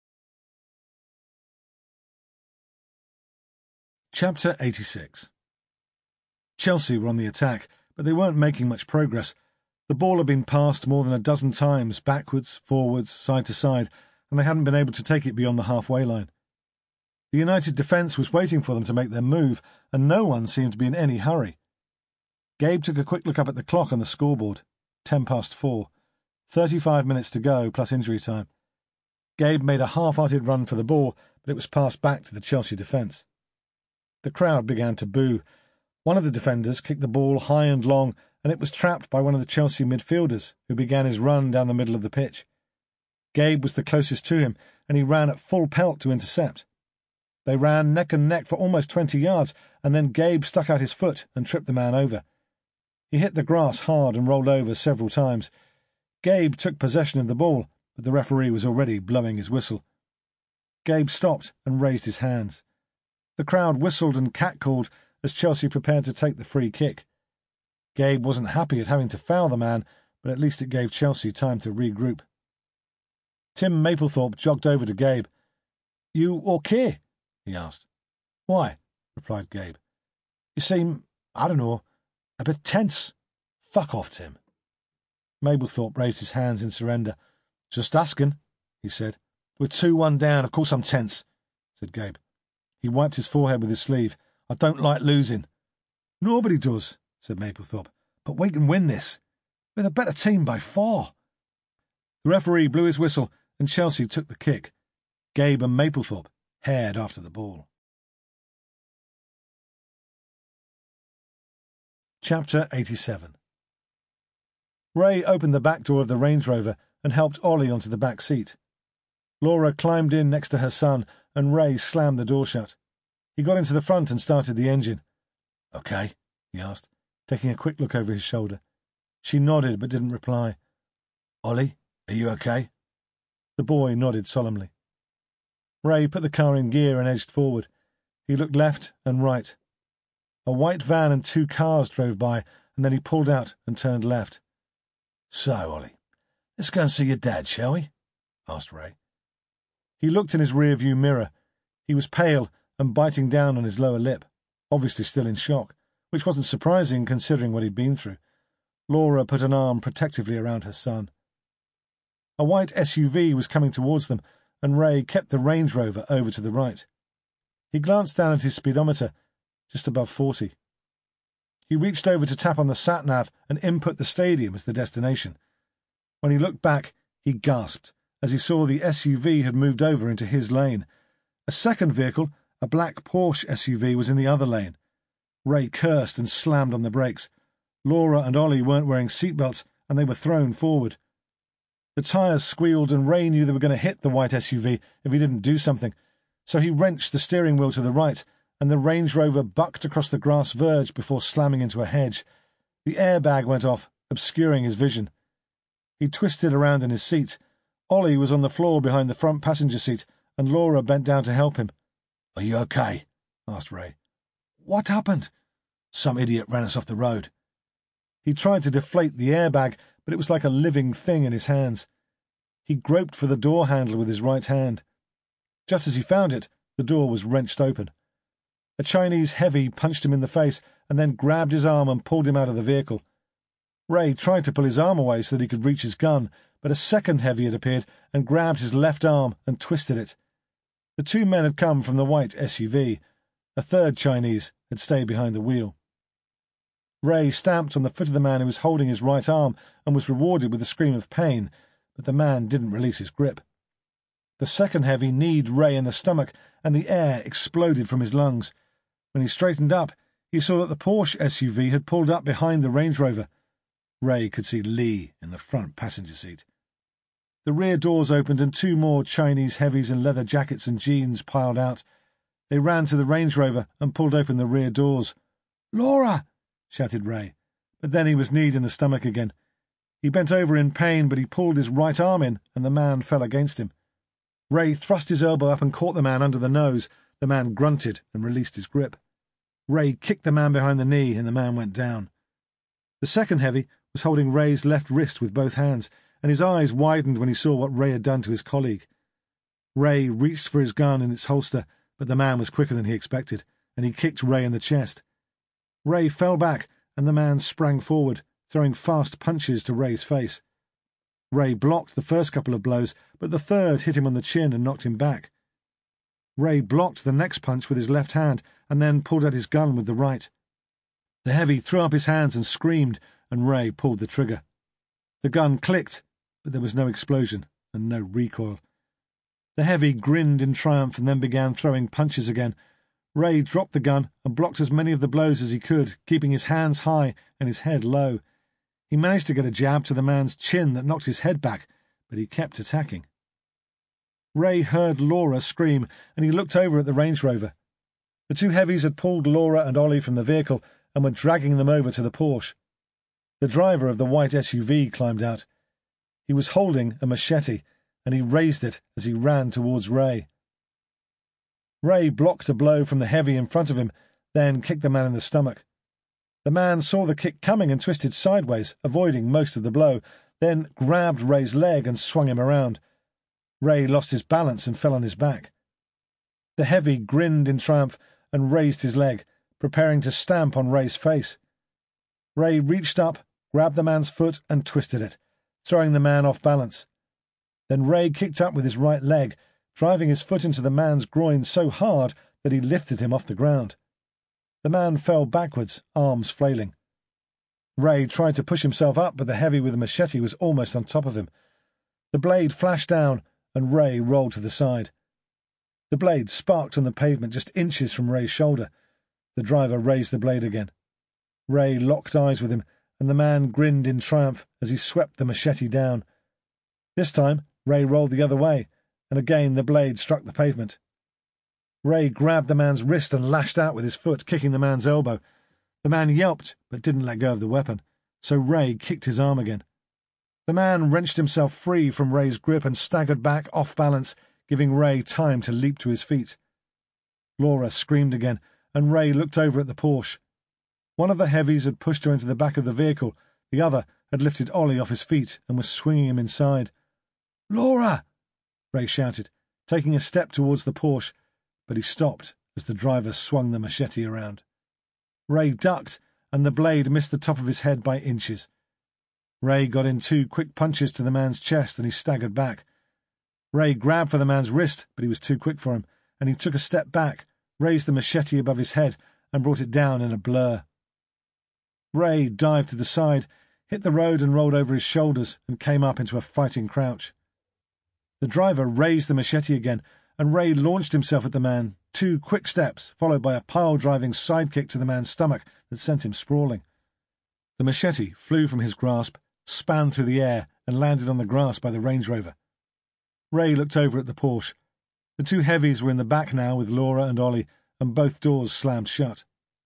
Chapter eighty-six. Chelsea were on the attack, but they weren't making much progress. The ball had been passed more than a dozen times, backwards, forwards, side to side, and they hadn't been able to take it beyond the halfway line. The United defence was waiting for them to make their move, and no one seemed to be in any hurry. Gabe took a quick look up at the clock on the scoreboard. Ten past four. Thirty-five minutes to go, plus injury time. Gabe made a half-hearted run for the ball, but it was passed back to the Chelsea defence. The crowd began to boo. One of the defenders kicked the ball high and long, and it was trapped by one of the Chelsea midfielders, who began his run down the middle of the pitch. Gabe was the closest to him, and he ran at full pelt to intercept. They ran neck and neck for almost twenty yards, and then Gabe stuck out his foot and tripped the man over. He hit the grass hard and rolled over several times. Gabe took possession of the ball, but the referee was already blowing his whistle. Gabe stopped and raised his hands. The crowd whistled and catcalled as Chelsea prepared to take the free kick. Gabe wasn't happy at having to foul the man, but at least it gave Chelsea time to regroup. Tim Maplethorpe jogged over to Gabe. "You okay?" he asked. "Why?" replied Gabe. "You seem, I don't know, a bit tense." "Fuck off, Tim." Maplethorpe raised his hands in surrender. "Just asking," he said. "We're two one down. Of course I'm tense," said Gabe. He wiped his forehead with his sleeve. "I don't like losing." "Nobody does," said Maplethorpe. "But we can win this. We're the better team by four." The referee blew his whistle, and Chelsea took the kick. Gabe and Maplethorpe hared after the ball. Chapter eighty-seven. Ray opened the back door of the Range Rover and helped Ollie onto the back seat. Laura climbed in next to her son, and Ray slammed the door shut. He got into the front and started the engine. "Okay?" he asked, taking a quick look over his shoulder. She nodded but didn't reply. "Ollie, are you okay?" The boy nodded solemnly. Ray put the car in gear and edged forward. He looked left and right. A white van and two cars drove by, and then he pulled out and turned left. "So, Ollie, let's go and see your dad, shall we?" asked Ray. He looked in his rear-view mirror. He was pale and biting down on his lower lip, obviously still in shock, which wasn't surprising considering what he'd been through. Laura put an arm protectively around her son. A white S U V was coming towards them, and Ray kept the Range Rover over to the right. He glanced down at his speedometer just above forty. He reached over to tap on the sat-nav and input the stadium as the destination. When he looked back, he gasped as he saw the S U V had moved over into his lane. A second vehicle, a black Porsche S U V, was in the other lane. Ray cursed and slammed on the brakes. Laura and Ollie weren't wearing seatbelts, and they were thrown forward. The tyres squealed, and Ray knew they were going to hit the white S U V if he didn't do something, so he wrenched the steering wheel to the right, and the Range Rover bucked across the grass verge before slamming into a hedge. The airbag went off, obscuring his vision. He twisted around in his seat. Ollie was on the floor behind the front passenger seat, and Laura bent down to help him. "Are you okay?" asked Ray. "What happened?" "Some idiot ran us off the road." He tried to deflate the airbag, but it was like a living thing in his hands. He groped for the door handle with his right hand. Just as he found it, the door was wrenched open. A Chinese heavy punched him in the face and then grabbed his arm and pulled him out of the vehicle. Ray tried to pull his arm away so that he could reach his gun, but a second heavy had appeared and grabbed his left arm and twisted it. The two men had come from the white S U V. A third Chinese had stayed behind the wheel. Ray stamped on the foot of the man who was holding his right arm and was rewarded with a scream of pain, but the man didn't release his grip. The second heavy kneed Ray in the stomach, and the air exploded from his lungs. When he straightened up, he saw that the Porsche S U V had pulled up behind the Range Rover. Ray could see Lee in the front passenger seat. The rear doors opened and two more Chinese heavies in leather jackets and jeans piled out. They ran to the Range Rover and pulled open the rear doors. "Laura!" shouted Ray, but then he was kneed in the stomach again. He bent over in pain, but he pulled his right arm in, and the man fell against him. Ray thrust his elbow up and caught the man under the nose. The man grunted and released his grip. Ray kicked the man behind the knee, and the man went down. The second heavy was holding Ray's left wrist with both hands, and his eyes widened when he saw what Ray had done to his colleague. Ray reached for his gun in its holster, but the man was quicker than he expected, and he kicked Ray in the chest. Ray fell back, and the man sprang forward, throwing fast punches to Ray's face. Ray blocked the first couple of blows, but the third hit him on the chin and knocked him back. Ray blocked the next punch with his left hand, and then pulled out his gun with the right. The heavy threw up his hands and screamed, and Ray pulled the trigger. The gun clicked, but there was no explosion and no recoil. The heavy grinned in triumph and then began throwing punches again. Ray dropped the gun and blocked as many of the blows as he could, keeping his hands high and his head low. He managed to get a jab to the man's chin that knocked his head back, but he kept attacking. Ray heard Laura scream, and he looked over at the Range Rover. The two heavies had pulled Laura and Ollie from the vehicle and were dragging them over to the Porsche. The driver of the white S U V climbed out. He was holding a machete, and he raised it as he ran towards Ray. Ray blocked a blow from the heavy in front of him, then kicked the man in the stomach. The man saw the kick coming and twisted sideways, avoiding most of the blow, then grabbed Ray's leg and swung him around. Ray lost his balance and fell on his back. The heavy grinned in triumph and raised his leg, preparing to stamp on Ray's face. Ray reached up, grabbed the man's foot and twisted it, throwing the man off balance. Then Ray kicked up with his right leg, driving his foot into the man's groin so hard that he lifted him off the ground. The man fell backwards, arms flailing. Ray tried to push himself up, but the heavy with the machete was almost on top of him. The blade flashed down, and Ray rolled to the side. The blade sparked on the pavement just inches from Ray's shoulder. The driver raised the blade again. Ray locked eyes with him, and the man grinned in triumph as he swept the machete down. This time, Ray rolled the other way, and again the blade struck the pavement. Ray grabbed the man's wrist and lashed out with his foot, kicking the man's elbow. The man yelped, but didn't let go of the weapon, so Ray kicked his arm again. The man wrenched himself free from Ray's grip and staggered back off balance, giving Ray time to leap to his feet. Laura screamed again, and Ray looked over at the Porsche. One of the heavies had pushed her into the back of the vehicle, the other had lifted Ollie off his feet and was swinging him inside. "Laura!" Ray shouted, taking a step towards the Porsche, but he stopped as the driver swung the machete around. Ray ducked, and the blade missed the top of his head by inches. Ray got in two quick punches to the man's chest, and he staggered back. Ray grabbed for the man's wrist, but he was too quick for him, and he took a step back, raised the machete above his head, and brought it down in a blur. Ray dived to the side, hit the road and rolled over his shoulders and came up into a fighting crouch. The driver raised the machete again, and Ray launched himself at the man, two quick steps, followed by a pile-driving sidekick to the man's stomach that sent him sprawling. The machete flew from his grasp, span through the air, and landed on the grass by the Range Rover. Ray looked over at the Porsche. The two heavies were in the back now with Laura and Ollie, and both doors slammed shut.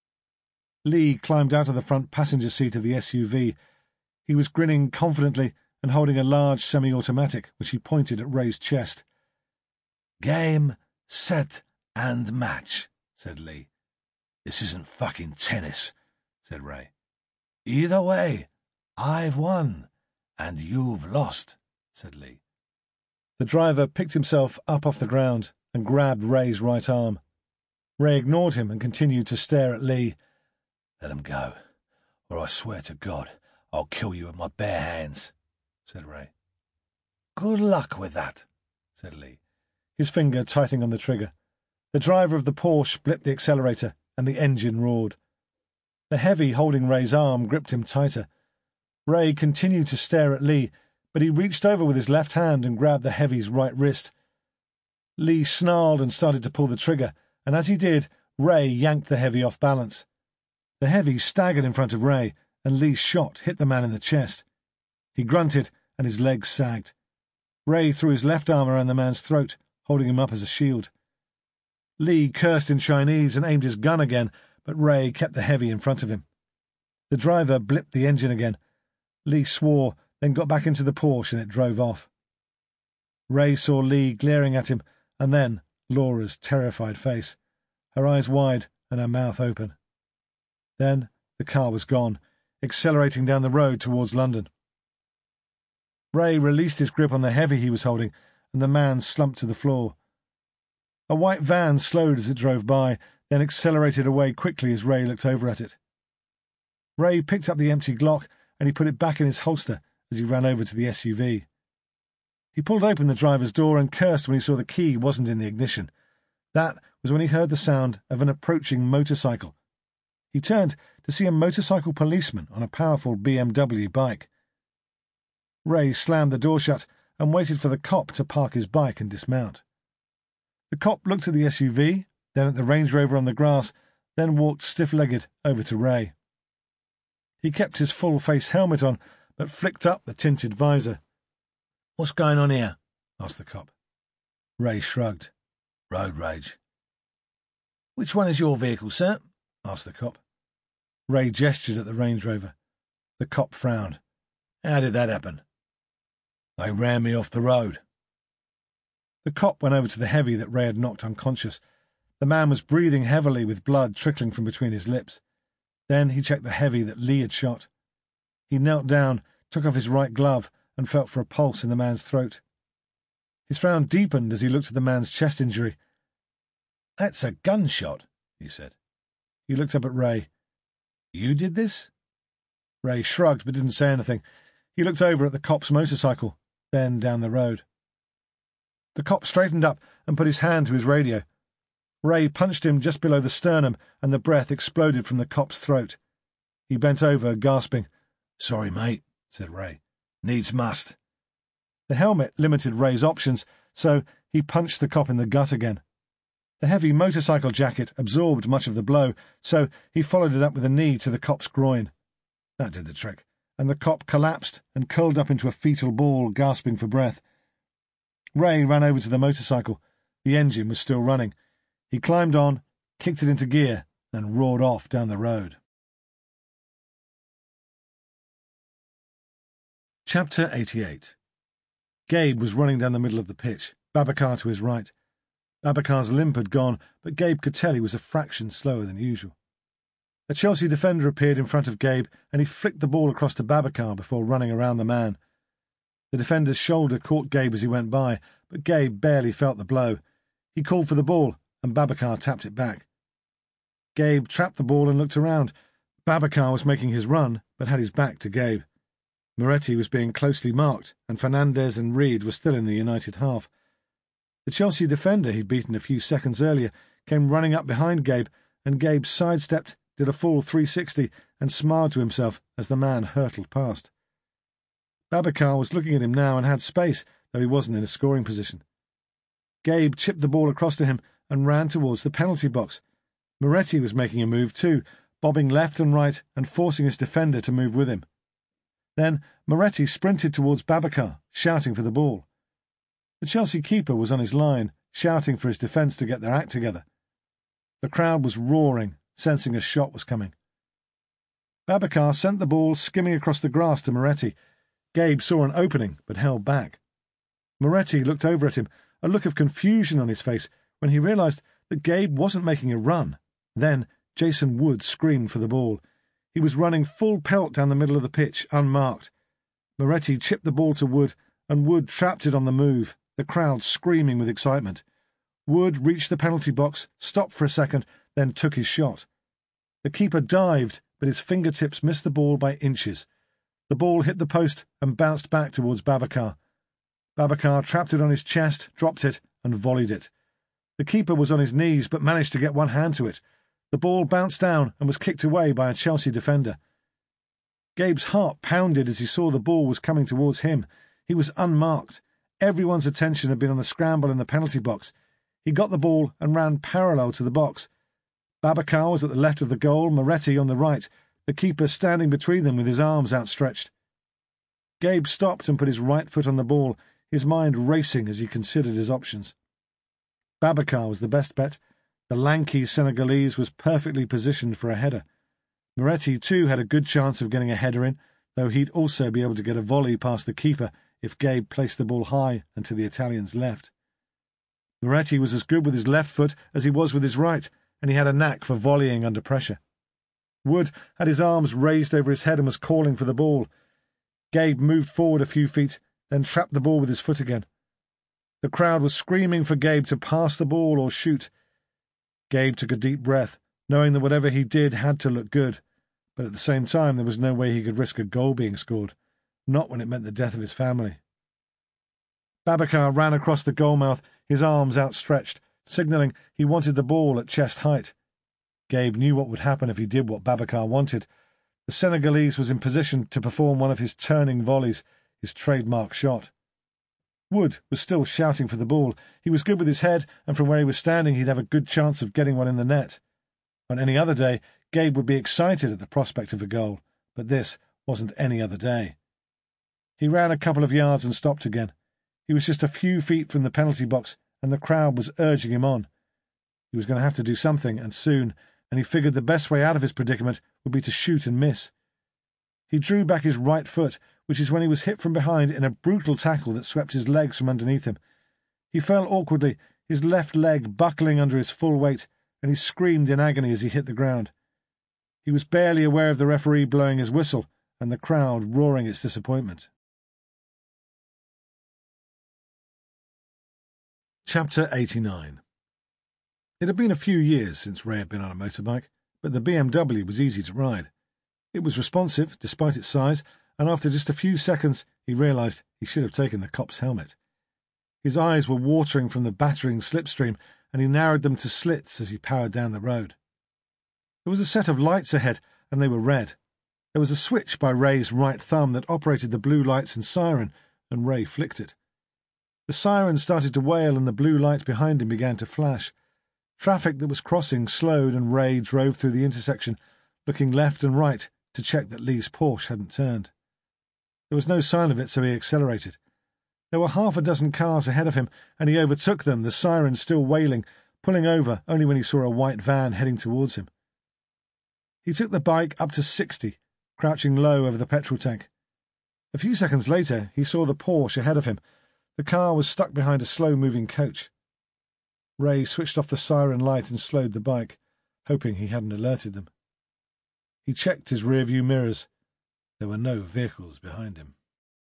Lee climbed out of the front passenger seat of the S U V. He was grinning confidently and holding a large semi-automatic, which he pointed at Ray's chest. "Game, set, and match," said Lee. "This isn't fucking tennis," said Ray. "Either way, I've won, and you've lost," said Lee. The driver picked himself up off the ground and grabbed Ray's right arm. Ray ignored him and continued to stare at Lee. "Let him go, or I swear to God I'll kill you with my bare hands," said Ray. "Good luck with that," said Lee, his finger tightening on the trigger. The driver of the Porsche blipped the accelerator, and the engine roared. The heavy holding Ray's arm gripped him tighter. Ray continued to stare at Lee, but he reached over with his left hand and grabbed the heavy's right wrist. Lee snarled and started to pull the trigger, and as he did, Ray yanked the heavy off balance. The heavy staggered in front of Ray, and Lee's shot hit the man in the chest. He grunted, and his legs sagged. Ray threw his left arm around the man's throat, holding him up as a shield. Lee cursed in Chinese and aimed his gun again, but Ray kept the heavy in front of him. The driver blipped the engine again. Lee swore, then got back into the Porsche and it drove off. Ray saw Lee glaring at him, and then Laura's terrified face, her eyes wide and her mouth open. Then the car was gone, accelerating down the road towards London. Ray released his grip on the heavy he was holding, and the man slumped to the floor. A white van slowed as it drove by, then accelerated away quickly as Ray looked over at it. Ray picked up the empty Glock, and he put it back in his holster as he ran over to the S U V. He pulled open the driver's door and cursed when he saw the key wasn't in the ignition. That was when he heard the sound of an approaching motorcycle. He turned to see a motorcycle policeman on a powerful B M W bike. Ray slammed the door shut and waited for the cop to park his bike and dismount. The cop looked at the S U V, then at the Range Rover on the grass, then walked stiff-legged over to Ray. He kept his full-face helmet on, but flicked up the tinted visor. "What's going on here?" asked the cop. Ray shrugged. "Road rage." "Which one is your vehicle, sir?" asked the cop. Ray gestured at the Range Rover. The cop frowned. "How did that happen?" "They ran me off the road." The cop went over to the heavy that Ray had knocked unconscious. The man was breathing heavily with blood trickling from between his lips. Then he checked the heavy that Lee had shot. He knelt down, took off his right glove, and felt for a pulse in the man's throat. His frown deepened as he looked at the man's chest injury. "That's a gunshot," he said. He looked up at Ray. "You did this?" Ray shrugged but didn't say anything. He looked over at the cop's motorcycle, then down the road. The cop straightened up and put his hand to his radio. Ray punched him just below the sternum, and the breath exploded from the cop's throat. He bent over, gasping. "Sorry, mate," said Ray. "Needs must." The helmet limited Ray's options, so he punched the cop in the gut again. The heavy motorcycle jacket absorbed much of the blow, so he followed it up with a knee to the cop's groin. That did the trick, and the cop collapsed and curled up into a fetal ball, gasping for breath. Ray ran over to the motorcycle. The engine was still running. He climbed on, kicked it into gear, and roared off down the road. Chapter eighty-eight. Gabe was running down the middle of the pitch, Babacar to his right. Babacar's limp had gone, but Gabe could tell he was a fraction slower than usual. A Chelsea defender appeared in front of Gabe, and he flicked the ball across to Babacar before running around the man. The defender's shoulder caught Gabe as he went by, but Gabe barely felt the blow. He called for the ball, and Babacar tapped it back. Gabe trapped the ball and looked around. Babacar was making his run, but had his back to Gabe. Moretti was being closely marked, and Fernandez and Reed were still in the United half. The Chelsea defender he'd beaten a few seconds earlier came running up behind Gabe and Gabe sidestepped, did a full three sixty, and smiled to himself as the man hurtled past. Babacar was looking at him now and had space, though he wasn't in a scoring position. Gabe chipped the ball across to him and ran towards the penalty box. Moretti was making a move too, bobbing left and right and forcing his defender to move with him. Then Moretti sprinted towards Babacar, shouting for the ball. The Chelsea keeper was on his line, shouting for his defence to get their act together. The crowd was roaring, sensing a shot was coming. Babacar sent the ball skimming across the grass to Moretti. Gabe saw an opening, but held back. Moretti looked over at him, a look of confusion on his face, when he realised that Gabe wasn't making a run. Then Jason Wood screamed for the ball. He was running full pelt down the middle of the pitch, unmarked. Moretti chipped the ball to Wood, and Wood trapped it on the move, the crowd screaming with excitement. Wood reached the penalty box, stopped for a second, then took his shot. The keeper dived, but his fingertips missed the ball by inches. The ball hit the post and bounced back towards Babacar. Babacar trapped it on his chest, dropped it, and volleyed it. The keeper was on his knees, but managed to get one hand to it. The ball bounced down and was kicked away by a Chelsea defender. Gabe's heart pounded as he saw the ball was coming towards him. He was unmarked. Everyone's attention had been on the scramble in the penalty box. He got the ball and ran parallel to the box. Babacar was at the left of the goal, Moretti on the right, the keeper standing between them with his arms outstretched. Gabe stopped and put his right foot on the ball, his mind racing as he considered his options. Babacar was the best bet. The lanky Senegalese was perfectly positioned for a header. Moretti, too, had a good chance of getting a header in, though he'd also be able to get a volley past the keeper if Gabe placed the ball high and to the Italian's left. Moretti was as good with his left foot as he was with his right, and he had a knack for volleying under pressure. Wood had his arms raised over his head and was calling for the ball. Gabe moved forward a few feet, then trapped the ball with his foot again. The crowd was screaming for Gabe to pass the ball or shoot. Gabe took a deep breath, knowing that whatever he did had to look good, but at the same time there was no way he could risk a goal being scored, not when it meant the death of his family. Babacar ran across the goalmouth, his arms outstretched, signalling he wanted the ball at chest height. Gabe knew what would happen if he did what Babacar wanted. The Senegalese was in position to perform one of his turning volleys, his trademark shot. Wood was still shouting for the ball. He was good with his head, and from where he was standing he'd have a good chance of getting one in the net. On any other day, Gabe would be excited at the prospect of a goal, but this wasn't any other day. He ran a couple of yards and stopped again. He was just a few feet from the penalty box, and the crowd was urging him on. He was going to have to do something, and soon, and he figured the best way out of his predicament would be to shoot and miss. He drew back his right foot, which is when he was hit from behind in a brutal tackle that swept his legs from underneath him. He fell awkwardly, his left leg buckling under his full weight, and he screamed in agony as he hit the ground. He was barely aware of the referee blowing his whistle, and the crowd roaring its disappointment. Chapter eighty-nine. It had been a few years since Ray had been on a motorbike, but the B M W was easy to ride. It was responsive, despite its size, and after just a few seconds he realised he should have taken the cop's helmet. His eyes were watering from the battering slipstream, and he narrowed them to slits as he powered down the road. There was a set of lights ahead, and they were red. There was a switch by Ray's right thumb that operated the blue lights and siren, and Ray flicked it. The siren started to wail, and the blue light behind him began to flash. Traffic that was crossing slowed, and Ray drove through the intersection, looking left and right to check that Lee's Porsche hadn't turned. There was no sign of it, so he accelerated. There were half a dozen cars ahead of him, and he overtook them, the siren still wailing, pulling over only when he saw a white van heading towards him. He took the bike up to sixty, crouching low over the petrol tank. A few seconds later, he saw the Porsche ahead of him. The car was stuck behind a slow-moving coach. Ray switched off the siren light and slowed the bike, hoping he hadn't alerted them. He checked his rear-view mirrors. There were no vehicles behind him.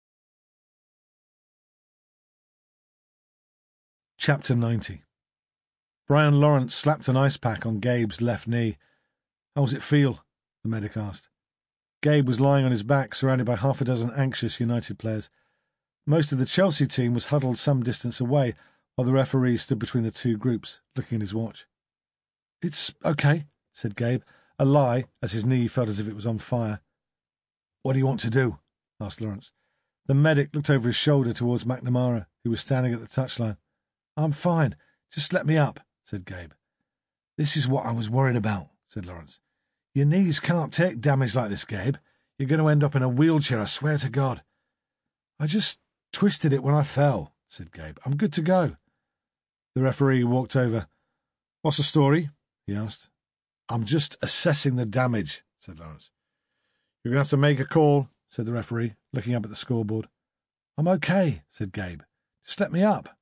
Chapter ninety. Brian Lawrence slapped an ice pack on Gabe's left knee. "How does it feel?" the medic asked. Gabe was lying on his back, surrounded by half a dozen anxious United players. Most of the Chelsea team was huddled some distance away, while the referee stood between the two groups, looking at his watch. "It's okay," said Gabe, a lie as his knee felt as if it was on fire. What do you want to do? Asked Lawrence. The medic looked over his shoulder towards McNamara, who was standing at the touchline. I'm fine. Just let me up, said Gabe. This is what I was worried about, said Lawrence. Your knees can't take damage like this, Gabe. You're going to end up in a wheelchair, I swear to God. I just twisted it when I fell, said Gabe. I'm good to go. The referee walked over. What's the story? He asked. I'm just assessing the damage, said Lawrence. You're going to have to make a call, said the referee, looking up at the scoreboard. I'm okay, said Gabe. Just let me up.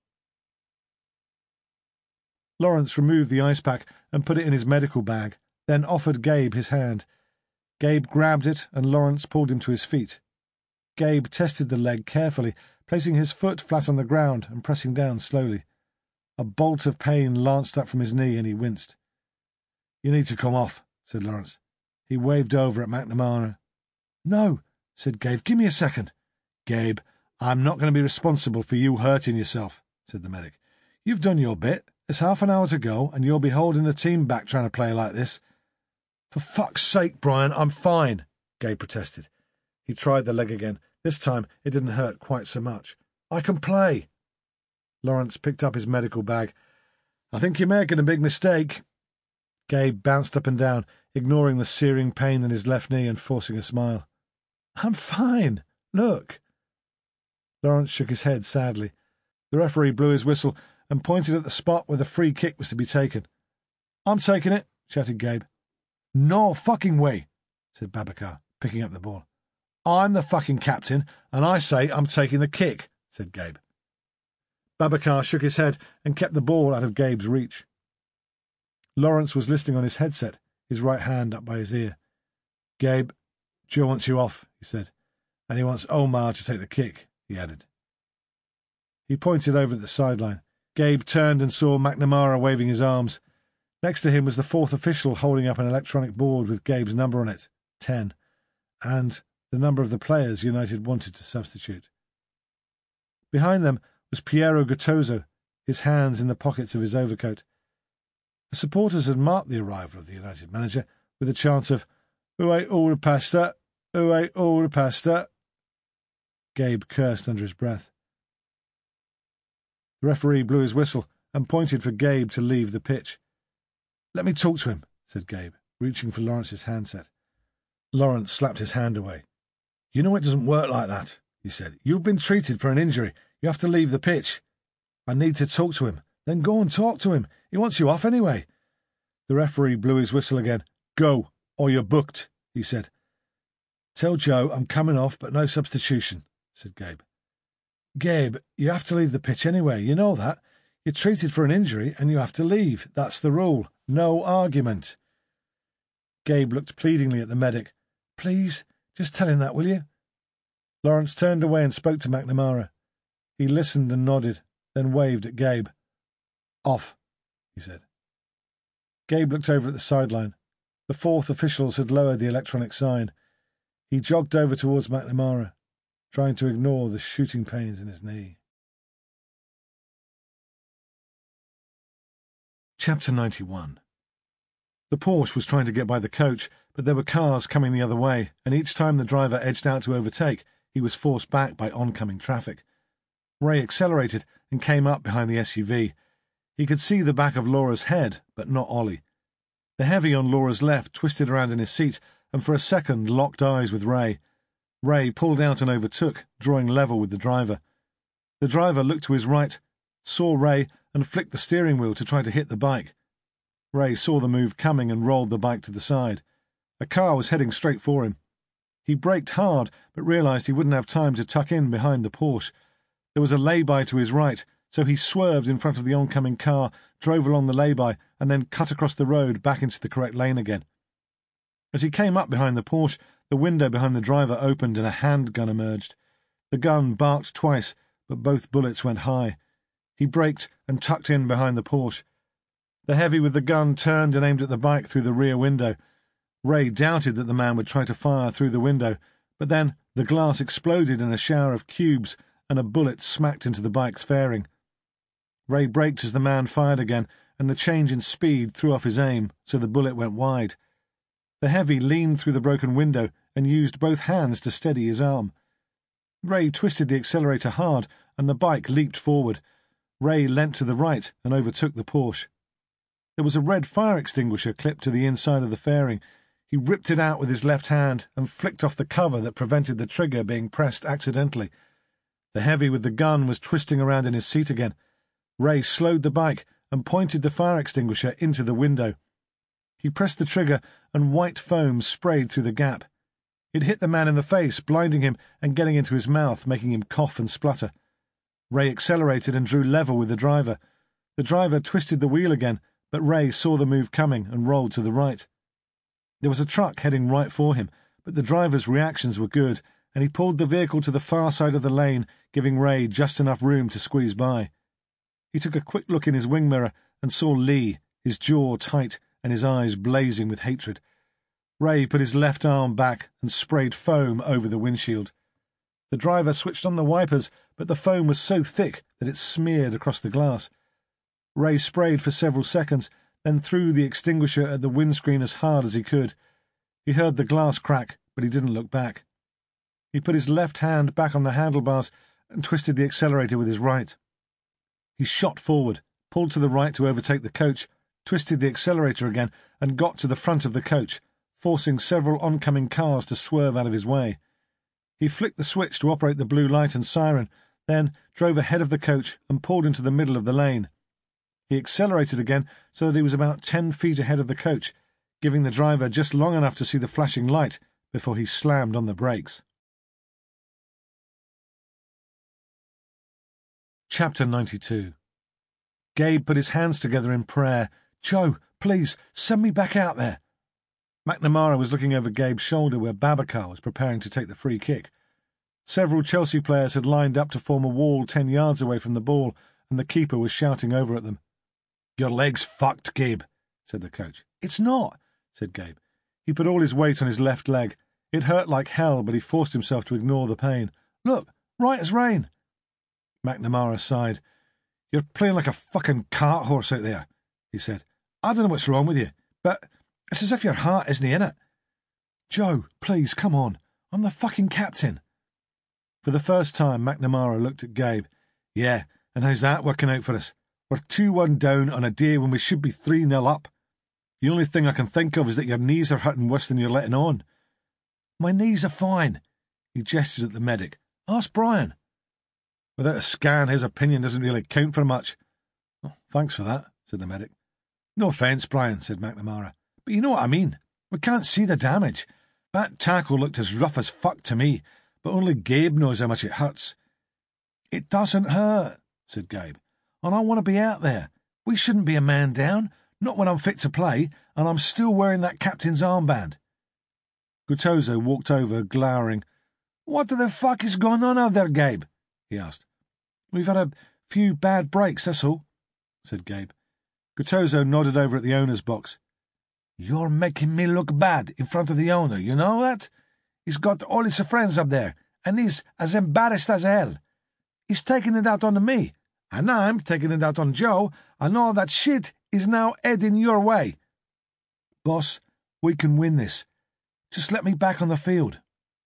Lawrence removed the ice pack and put it in his medical bag, then offered Gabe his hand. Gabe grabbed it and Lawrence pulled him to his feet. Gabe tested the leg carefully, placing his foot flat on the ground and pressing down slowly. A bolt of pain lanced up from his knee and he winced. You need to come off, said Lawrence. He waved over at McNamara. No, said Gabe. Give me a second. Gabe, I'm not going to be responsible for you hurting yourself, said the medic. You've done your bit. It's half an hour to go, and you'll be holding the team back trying to play like this. For fuck's sake, Brian, I'm fine, Gabe protested. He tried the leg again. This time it didn't hurt quite so much. I can play. Lawrence picked up his medical bag. I think you're making a big mistake. Gabe bounced up and down, ignoring the searing pain in his left knee and forcing a smile. I'm fine. Look. Lawrence shook his head sadly. The referee blew his whistle and pointed at the spot where the free kick was to be taken. I'm taking it, shouted Gabe. No fucking way, said Babacar, picking up the ball. I'm the fucking captain, and I say I'm taking the kick, said Gabe. Babacar shook his head and kept the ball out of Gabe's reach. Lawrence was listening on his headset, his right hand up by his ear. Gabe, Joe wants you off, he said, and he wants Omar to take the kick, he added. He pointed over at the sideline. Gabe turned and saw McNamara waving his arms. Next to him was the fourth official holding up an electronic board with Gabe's number on it, ten, and the number of the players United wanted to substitute. Behind them was Piero Gattuso, his hands in the pockets of his overcoat. The supporters had marked the arrival of the United manager with a chant of, "Who ate all the pasta? Who ate all the pasta?" Gabe cursed under his breath. The referee blew his whistle and pointed for Gabe to leave the pitch. "Let me talk to him," said Gabe, reaching for Lawrence's handset. Lawrence slapped his hand away. "You know it doesn't work like that," he said. "You've been treated for an injury. You have to leave the pitch. I need to talk to him." "Then go and talk to him. He wants you off anyway." The referee blew his whistle again. "Go, or you're booked," he said. "Tell Joe I'm coming off, but no substitution," said Gabe. "Gabe, you have to leave the pitch anyway. You know that. You're treated for an injury, and you have to leave. That's the rule. No argument." Gabe looked pleadingly at the medic. "Please, just tell him that, will you?" Lawrence turned away and spoke to McNamara. He listened and nodded, then waved at Gabe. "Off," he said. Gabe looked over at the sideline. The fourth officials had lowered the electronic sign. He jogged over towards McNamara, trying to ignore the shooting pains in his knee. Chapter ninety-one. The Porsche was trying to get by the coach, but there were cars coming the other way, and each time the driver edged out to overtake, he was forced back by oncoming traffic. Ray accelerated and came up behind the S U V. He could see the back of Laura's head, but not Ollie. The heavy on Laura's left twisted around in his seat and for a second locked eyes with Ray. Ray pulled out and overtook, drawing level with the driver. The driver looked to his right, saw Ray, and flicked the steering wheel to try to hit the bike. Ray saw the move coming and rolled the bike to the side. A car was heading straight for him. He braked hard, but realized he wouldn't have time to tuck in behind the Porsche. There was a lay-by to his right, so he swerved in front of the oncoming car, drove along the lay-by, and then cut across the road back into the correct lane again. As he came up behind the Porsche, the window behind the driver opened and a handgun emerged. The gun barked twice, but both bullets went high. He braked and tucked in behind the Porsche. The heavy with the gun turned and aimed at the bike through the rear window. Ray doubted that the man would try to fire through the window, but then the glass exploded in a shower of cubes and a bullet smacked into the bike's fairing. Ray braked as the man fired again, and the change in speed threw off his aim, so the bullet went wide. The heavy leaned through the broken window and used both hands to steady his arm. Ray twisted the accelerator hard, and the bike leaped forward. Ray leant to the right and overtook the Porsche. There was a red fire extinguisher clipped to the inside of the fairing. He ripped it out with his left hand and flicked off the cover that prevented the trigger being pressed accidentally. The heavy with the gun was twisting around in his seat again. Ray slowed the bike and pointed the fire extinguisher into the window. He pressed the trigger, and white foam sprayed through the gap. It hit the man in the face, blinding him and getting into his mouth, making him cough and splutter. Ray accelerated and drew level with the driver. The driver twisted the wheel again, but Ray saw the move coming and rolled to the right. There was a truck heading right for him, but the driver's reactions were good, and he pulled the vehicle to the far side of the lane, giving Ray just enough room to squeeze by. He took a quick look in his wing mirror and saw Lee, his jaw tight and his eyes blazing with hatred. Ray put his left arm back and sprayed foam over the windshield. The driver switched on the wipers, but the foam was so thick that it smeared across the glass. Ray sprayed for several seconds, then threw the extinguisher at the windscreen as hard as he could. He heard the glass crack, but he didn't look back. He put his left hand back on the handlebars and twisted the accelerator with his right. He shot forward, pulled to the right to overtake the coach, twisted the accelerator again, and got to the front of the coach, forcing several oncoming cars to swerve out of his way. He flicked the switch to operate the blue light and siren, then drove ahead of the coach and pulled into the middle of the lane. He accelerated again so that he was about ten feet ahead of the coach, giving the driver just long enough to see the flashing light before he slammed on the brakes. Chapter ninety-two. Gabe put his hands together in prayer. "Joe, please, send me back out there." McNamara was looking over Gabe's shoulder where Babacar was preparing to take the free kick. Several Chelsea players had lined up to form a wall ten yards away from the ball, and the keeper was shouting over at them. "Your leg's fucked, Gabe," said the coach. "It's not," said Gabe. He put all his weight on his left leg. It hurt like hell, but he forced himself to ignore the pain. "Look, right as rain." McNamara sighed. "You're playing like a fucking cart horse out there," he said. "I don't know what's wrong with you, but it's as if your heart isn't in it." "Joe, please, come on. I'm the fucking captain." For the first time, McNamara looked at Gabe. "Yeah, and how's that working out for us? We're two one down on a day when we should be three nil up. The only thing I can think of is that your knees are hurting worse than you're letting on." "My knees are fine." He gestured at the medic. "Ask Brian." "Without a scan, his opinion doesn't really count for much." "Oh, thanks for that," said the medic. "No offence, Brian," said McNamara, "but you know what I mean. We can't see the damage. That tackle looked as rough as fuck to me, but only Gabe knows how much it hurts." "It doesn't hurt," said Gabe, "and I want to be out there. We shouldn't be a man down, not when I'm fit to play, and I'm still wearing that captain's armband." Guttuso walked over, glowering. "What the fuck is going on out there, Gabe?" he asked. "We've had a few bad breaks, that's all," said Gabe. Guttuso nodded over at the owner's box. "You're making me look bad in front of the owner, you know that? He's got all his friends up there, and he's as embarrassed as hell. He's taking it out on me, and I'm taking it out on Joe, and all that shit is now heading your way. Boss, we can win this. Just let me back on the field."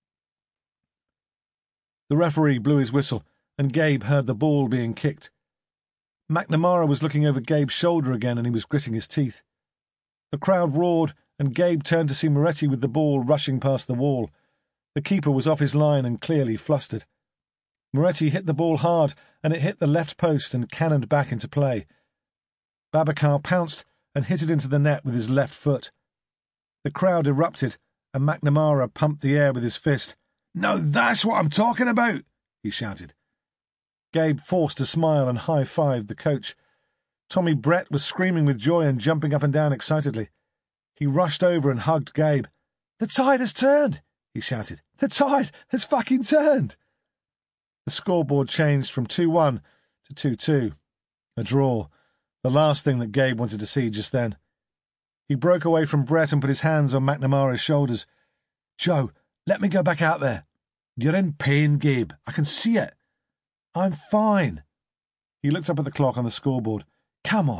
The referee blew his whistle, and Gabe heard the ball being kicked. McNamara was looking over Gabe's shoulder again, and he was gritting his teeth. The crowd roared, and Gabe turned to see Moretti with the ball rushing past the wall. The keeper was off his line and clearly flustered. Moretti hit the ball hard, and it hit the left post and cannoned back into play. Babacar pounced and hit it into the net with his left foot. The crowd erupted, and McNamara pumped the air with his fist. "Now that's what I'm talking about," he shouted. Gabe forced a smile and high-fived the coach. Tommy Brett was screaming with joy and jumping up and down excitedly. He rushed over and hugged Gabe. "The tide has turned," he shouted. "The tide has fucking turned." The scoreboard changed from two one to two two. A draw, the last thing that Gabe wanted to see just then. He broke away from Brett and put his hands on McNamara's shoulders. "Joe, let me go back out there." "You're in pain, Gabe. I can see it." "I'm fine." He looked up at the clock on the scoreboard. "Come on,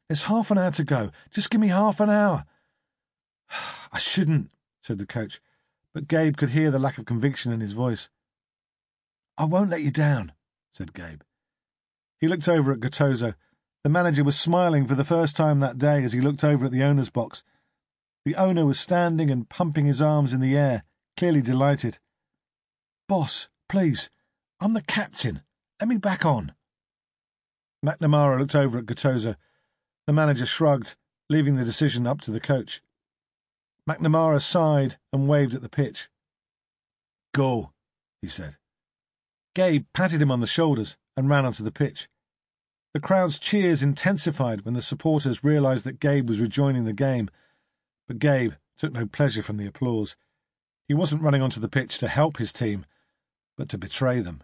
There's half an hour to go. Just give me half an hour. I shouldn't, said the coach, but Gabe could hear the lack of conviction in his voice. I won't let you down, said Gabe. He looked over at Gattuso. The manager was smiling for the first time that day as he looked over at the owner's box. The owner was standing and pumping his arms in the air, clearly delighted. Boss, please, I'm the captain. Let me back on. McNamara looked over at Gattuso. The manager shrugged, leaving the decision up to the coach. McNamara sighed and waved at the pitch. Go, he said. Gabe patted him on the shoulders and ran onto the pitch. The crowd's cheers intensified when the supporters realised that Gabe was rejoining the game, but Gabe took no pleasure from the applause. He wasn't running onto the pitch to help his team, but to betray them.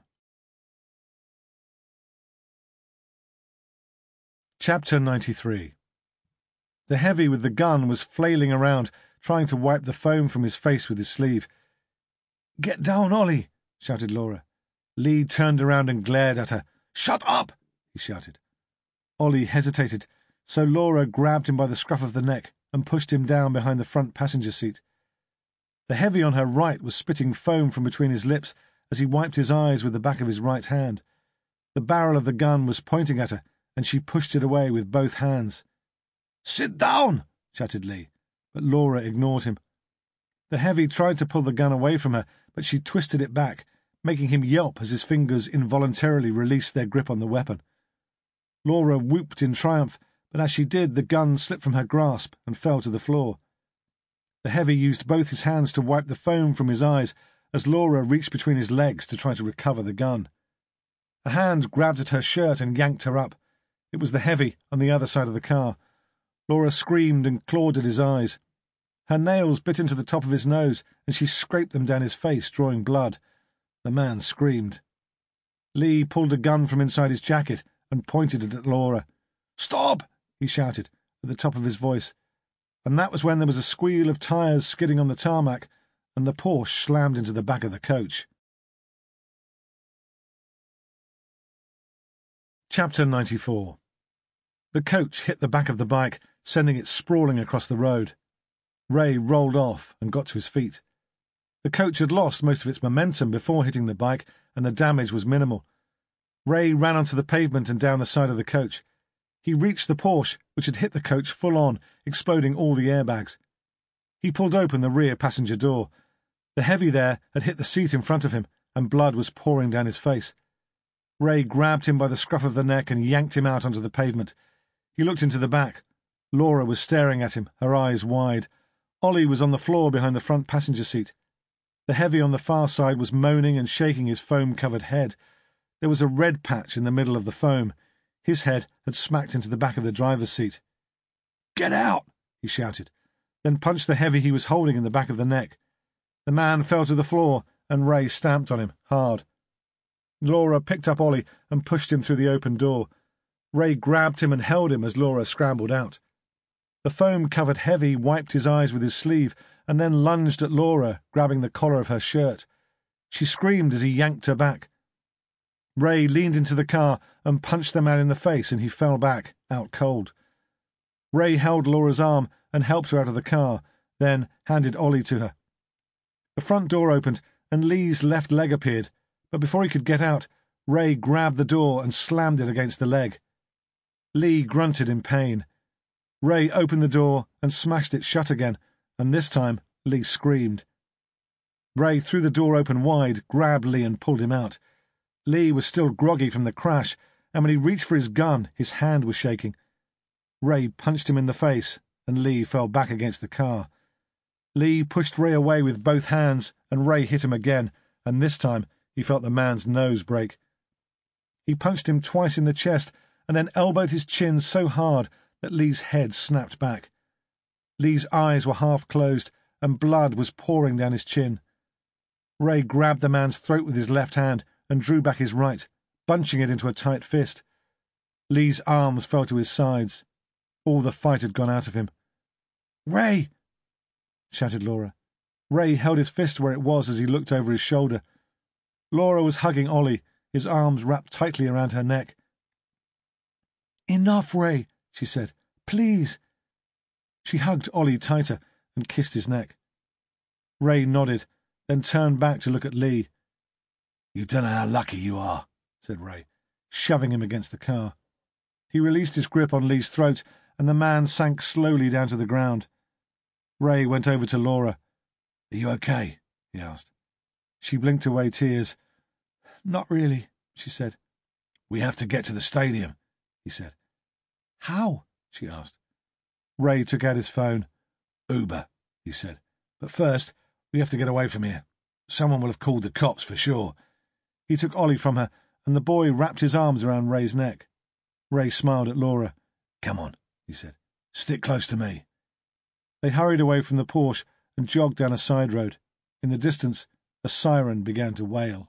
Chapter ninety-three. The heavy with the gun was flailing around, trying to wipe the foam from his face with his sleeve. Get down, Ollie, shouted Laura. Lee turned around and glared at her. Shut up, he shouted. Ollie hesitated, so Laura grabbed him by the scruff of the neck and pushed him down behind the front passenger seat. The heavy on her right was spitting foam from between his lips as he wiped his eyes with the back of his right hand. The barrel of the gun was pointing at her, and she pushed it away with both hands. Sit down, shouted Lee, but Laura ignored him. The heavy tried to pull the gun away from her, but she twisted it back, making him yelp as his fingers involuntarily released their grip on the weapon. Laura whooped in triumph, but as she did, the gun slipped from her grasp and fell to the floor. The heavy used both his hands to wipe the foam from his eyes as Laura reached between his legs to try to recover the gun. A hand grabbed at her shirt and yanked her up. It was the heavy on the other side of the car. Laura screamed and clawed at his eyes. Her nails bit into the top of his nose, and she scraped them down his face, drawing blood. The man screamed. Lee pulled a gun from inside his jacket and pointed it at Laura. Stop! He shouted at the top of his voice. And that was when there was a squeal of tyres skidding on the tarmac, and the Porsche slammed into the back of the coach. Chapter ninety-four. The coach hit the back of the bike, sending it sprawling across the road. Ray rolled off and got to his feet. The coach had lost most of its momentum before hitting the bike, and the damage was minimal. Ray ran onto the pavement and down the side of the coach. He reached the Porsche, which had hit the coach full on, exploding all the airbags. He pulled open the rear passenger door. The heavy there had hit the seat in front of him, and blood was pouring down his face. Ray grabbed him by the scruff of the neck and yanked him out onto the pavement. He looked into the back. Laura was staring at him, her eyes wide. Ollie was on the floor behind the front passenger seat. The heavy on the far side was moaning and shaking his foam-covered head. There was a red patch in the middle of the foam. His head had smacked into the back of the driver's seat. "Get out!" he shouted, then punched the heavy he was holding in the back of the neck. The man fell to the floor, and Ray stamped on him, hard. Laura picked up Ollie and pushed him through the open door. Ray grabbed him and held him as Laura scrambled out. The foam-covered heavy wiped his eyes with his sleeve and then lunged at Laura, grabbing the collar of her shirt. She screamed as he yanked her back. Ray leaned into the car and punched the man in the face, and he fell back, out cold. Ray held Laura's arm and helped her out of the car, then handed Ollie to her. The front door opened, and Lee's left leg appeared, but before he could get out, Ray grabbed the door and slammed it against the leg. Lee grunted in pain. Ray opened the door and smashed it shut again, and this time Lee screamed. Ray threw the door open wide, grabbed Lee and pulled him out. Lee was still groggy from the crash, and when he reached for his gun, his hand was shaking. Ray punched him in the face, and Lee fell back against the car. Lee pushed Ray away with both hands, and Ray hit him again, and this time he felt the man's nose break. He punched him twice in the chest, and then elbowed his chin so hard that Lee's head snapped back. Lee's eyes were half closed, and blood was pouring down his chin. Ray grabbed the man's throat with his left hand and drew back his right, bunching it into a tight fist. Lee's arms fell to his sides. All the fight had gone out of him. "Ray!" shouted Laura. Ray held his fist where it was as he looked over his shoulder. Laura was hugging Ollie, his arms wrapped tightly around her neck. "Enough, Ray," she said. please." She hugged Ollie tighter and kissed his neck. Ray nodded, then turned back to look at Lee. "You don't know how lucky you are," said Ray, shoving him against the car. He released his grip on Lee's throat, and the man sank slowly down to the ground. Ray went over to Laura. "Are you okay?" he asked. She blinked away tears. "Not really," she said. "We have to get to the stadium," he said. "How?" she asked. Ray took out his phone. "Uber," he said. "But first, we have to get away from here. Someone will have called the cops for sure." He took Ollie from her, and the boy wrapped his arms around Ray's neck. Ray smiled at Laura. "Come on," he said. "Stick close to me." They hurried away from the Porsche and jogged down a side road. In the distance, a siren began to wail.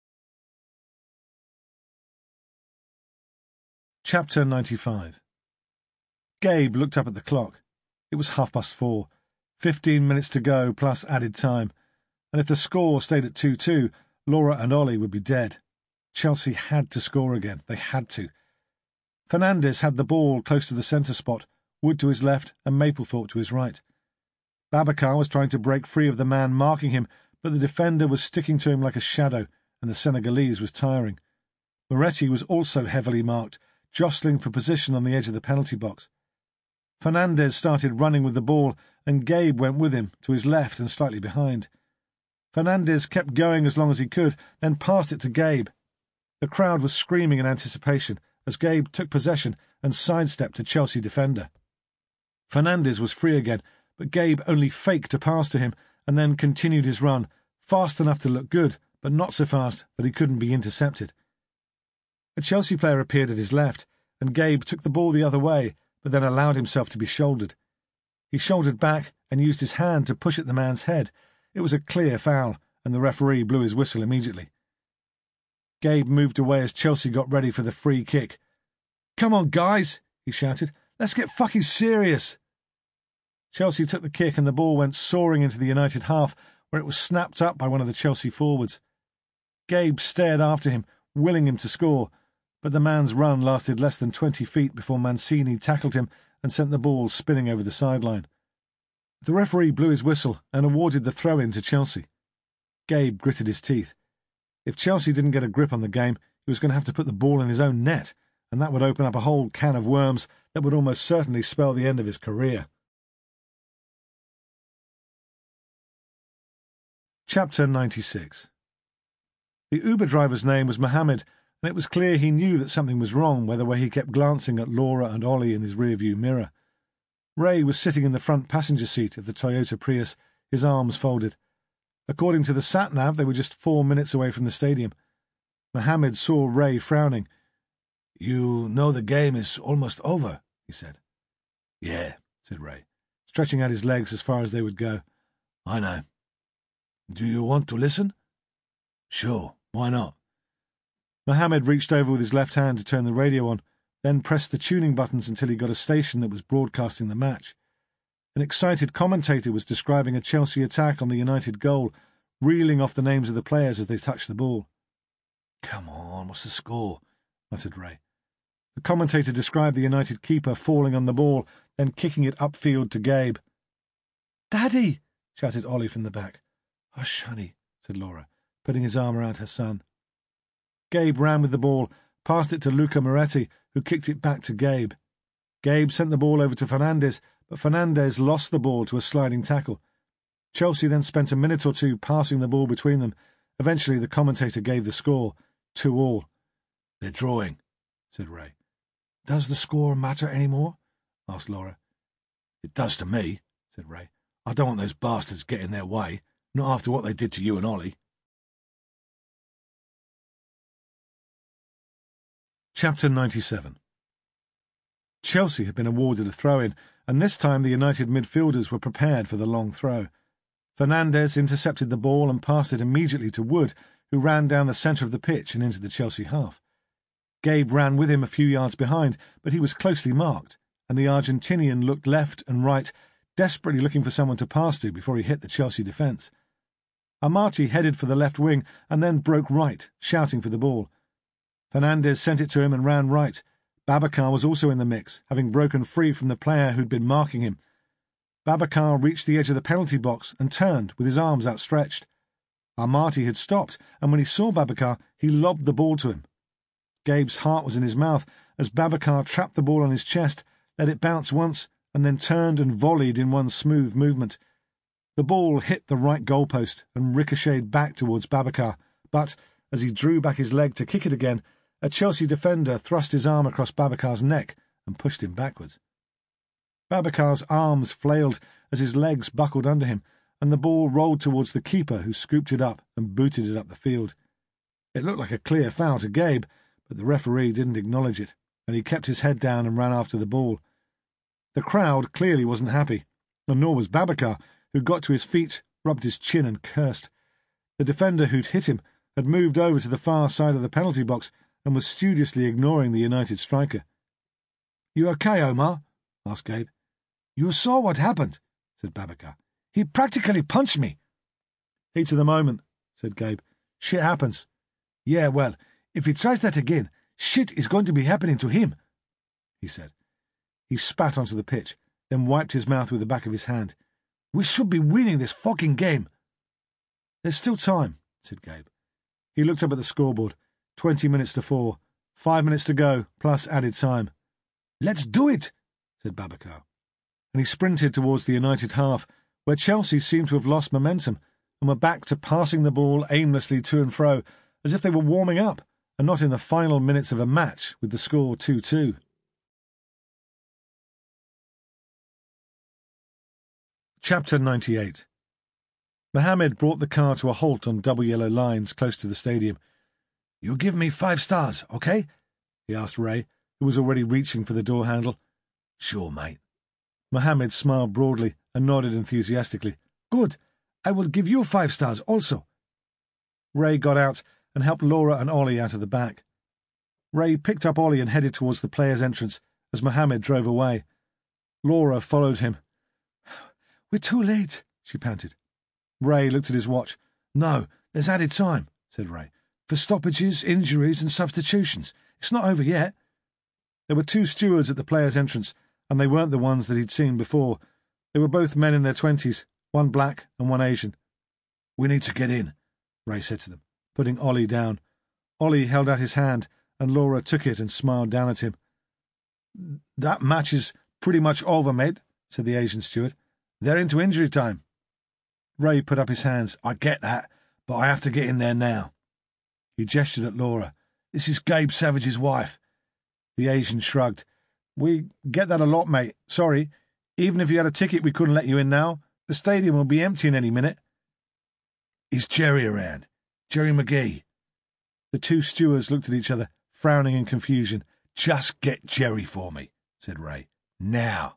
Chapter ninety-five. Gabe looked up at the clock. It was half past four. Fifteen minutes to go, plus added time. And if the score stayed at two two, Laura and Ollie would be dead. Chelsea had to score again. They had to. Fernandez had the ball close to the centre spot, Wood to his left and Maplethorpe to his right. Babacar was trying to break free of the man marking him, but the defender was sticking to him like a shadow, and the Senegalese was tiring. Moretti was also heavily marked, jostling for position on the edge of the penalty box. Fernandez started running with the ball, and Gabe went with him, to his left and slightly behind. Fernandez kept going as long as he could, then passed it to Gabe. The crowd was screaming in anticipation as Gabe took possession and sidestepped a Chelsea defender. Fernandez was free again, but Gabe only faked a pass to him and then continued his run, fast enough to look good, but not so fast that he couldn't be intercepted. A Chelsea player appeared at his left, and Gabe took the ball the other way, but then allowed himself to be shouldered. He shouldered back and used his hand to push at the man's head. It was a clear foul, and the referee blew his whistle immediately. Gabe moved away as Chelsea got ready for the free kick. "Come on, guys," he shouted. "Let's get fucking serious." Chelsea took the kick and the ball went soaring into the United half, where it was snapped up by one of the Chelsea forwards. Gabe stared after him, willing him to score, but the man's run lasted less than twenty feet before Mancini tackled him and sent the ball spinning over the sideline. The referee blew his whistle and awarded the throw-in to Chelsea. Gabe gritted his teeth. If Chelsea didn't get a grip on the game, he was going to have to put the ball in his own net, and that would open up a whole can of worms that would almost certainly spell the end of his career. Chapter ninety-six. The Uber driver's name was Mohammed, and it was clear he knew that something was wrong by the way he kept glancing at Laura and Ollie in his rearview mirror. Ray was sitting in the front passenger seat of the Toyota Prius, his arms folded. According to the sat-nav, they were just four minutes away from the stadium. Mohammed saw Ray frowning. "You know the game is almost over," he said. "Yeah," said Ray, stretching out his legs as far as they would go. "I know. Do you want to listen?" "Sure, why not?" Mohammed reached over with his left hand to turn the radio on, then pressed the tuning buttons until he got a station that was broadcasting the match. An excited commentator was describing a Chelsea attack on the United goal, reeling off the names of the players as they touched the ball. "Come on, what's the score?" muttered Ray. The commentator described the United keeper falling on the ball, then kicking it upfield to Gabe. "Daddy!" shouted Ollie from the back. "Hush, honey," said Laura, putting his arm around her son. Gabe ran with the ball, passed it to Luca Moretti, who kicked it back to Gabe. Gabe sent the ball over to Fernandez, but Fernandez lost the ball to a sliding tackle. Chelsea then spent a minute or two passing the ball between them. Eventually the commentator gave the score, two all. "They're drawing," said Ray. "Does the score matter any more?" asked Laura. "It does to me," said Ray. "I don't want those bastards getting their way, not after what they did to you and Ollie." Chapter ninety-seven. Chelsea had been awarded a throw-in, and this time the United midfielders were prepared for the long throw. Fernandez intercepted the ball and passed it immediately to Wood, who ran down the centre of the pitch and into the Chelsea half. Gabe ran with him a few yards behind, but he was closely marked, and the Argentinian looked left and right, desperately looking for someone to pass to before he hit the Chelsea defence. Amati headed for the left wing and then broke right, shouting for the ball. Fernandez sent it to him and ran right. Babacar was also in the mix, having broken free from the player who'd been marking him. Babacar reached the edge of the penalty box and turned with his arms outstretched. Armati had stopped, and when he saw Babacar, he lobbed the ball to him. Gabe's heart was in his mouth as Babacar trapped the ball on his chest, let it bounce once, and then turned and volleyed in one smooth movement. The ball hit the right goalpost and ricocheted back towards Babacar, but, as he drew back his leg to kick it again, a Chelsea defender thrust his arm across Babacar's neck and pushed him backwards. Babacar's arms flailed as his legs buckled under him, and the ball rolled towards the keeper, who scooped it up and booted it up the field. It looked like a clear foul to Gabe, but the referee didn't acknowledge it, and he kept his head down and ran after the ball. The crowd clearly wasn't happy, and nor was Babacar, who got to his feet, rubbed his chin and cursed. The defender who'd hit him had moved over to the far side of the penalty box and was studiously ignoring the United striker. "You okay, Omar?" asked Gabe. "You saw what happened," said Babacar. "He practically punched me." "Heat of the moment," said Gabe. "Shit happens." "Yeah, well, if he tries that again, shit is going to be happening to him," he said. He spat onto the pitch, then wiped his mouth with the back of his hand. "We should be winning this fucking game." "There's still time," said Gabe. He looked up at the scoreboard. Twenty minutes to four. Five minutes to go, plus added time. "Let's do it," said Babacar. And he sprinted towards the United half, where Chelsea seemed to have lost momentum and were back to passing the ball aimlessly to and fro, as if they were warming up, and not in the final minutes of a match with the score two two. Chapter ninety-eight. Mohammed brought the car to a halt on double yellow lines close to the stadium. "You give me five stars, okay?" he asked Ray, who was already reaching for the door handle. "Sure, mate." Mohammed smiled broadly and nodded enthusiastically. "Good. I will give you five stars also." Ray got out and helped Laura and Ollie out of the back. Ray picked up Ollie and headed towards the players' entrance as Mohammed drove away. Laura followed him. "We're too late," she panted. Ray looked at his watch. "No, there's added time," said Ray, "for stoppages, injuries and substitutions. It's not over yet." There were two stewards at the players' entrance, and they weren't the ones that he'd seen before. They were both men in their twenties, one black and one Asian. "We need to get in," Ray said to them, putting Ollie down. Ollie held out his hand, and Laura took it and smiled down at him. "That match is pretty much over, mate," said the Asian steward. "They're into injury time." Ray put up his hands. "I get that, but I have to get in there now." He gestured at Laura. "This is Gabe Savage's wife." The Asian shrugged. "We get that a lot, mate. Sorry. Even if you had a ticket, we couldn't let you in now. The stadium will be empty in any minute." "Is Jerry around? Jerry McGee?" The two stewards looked at each other, frowning in confusion. "Just get Jerry for me," said Ray. "Now."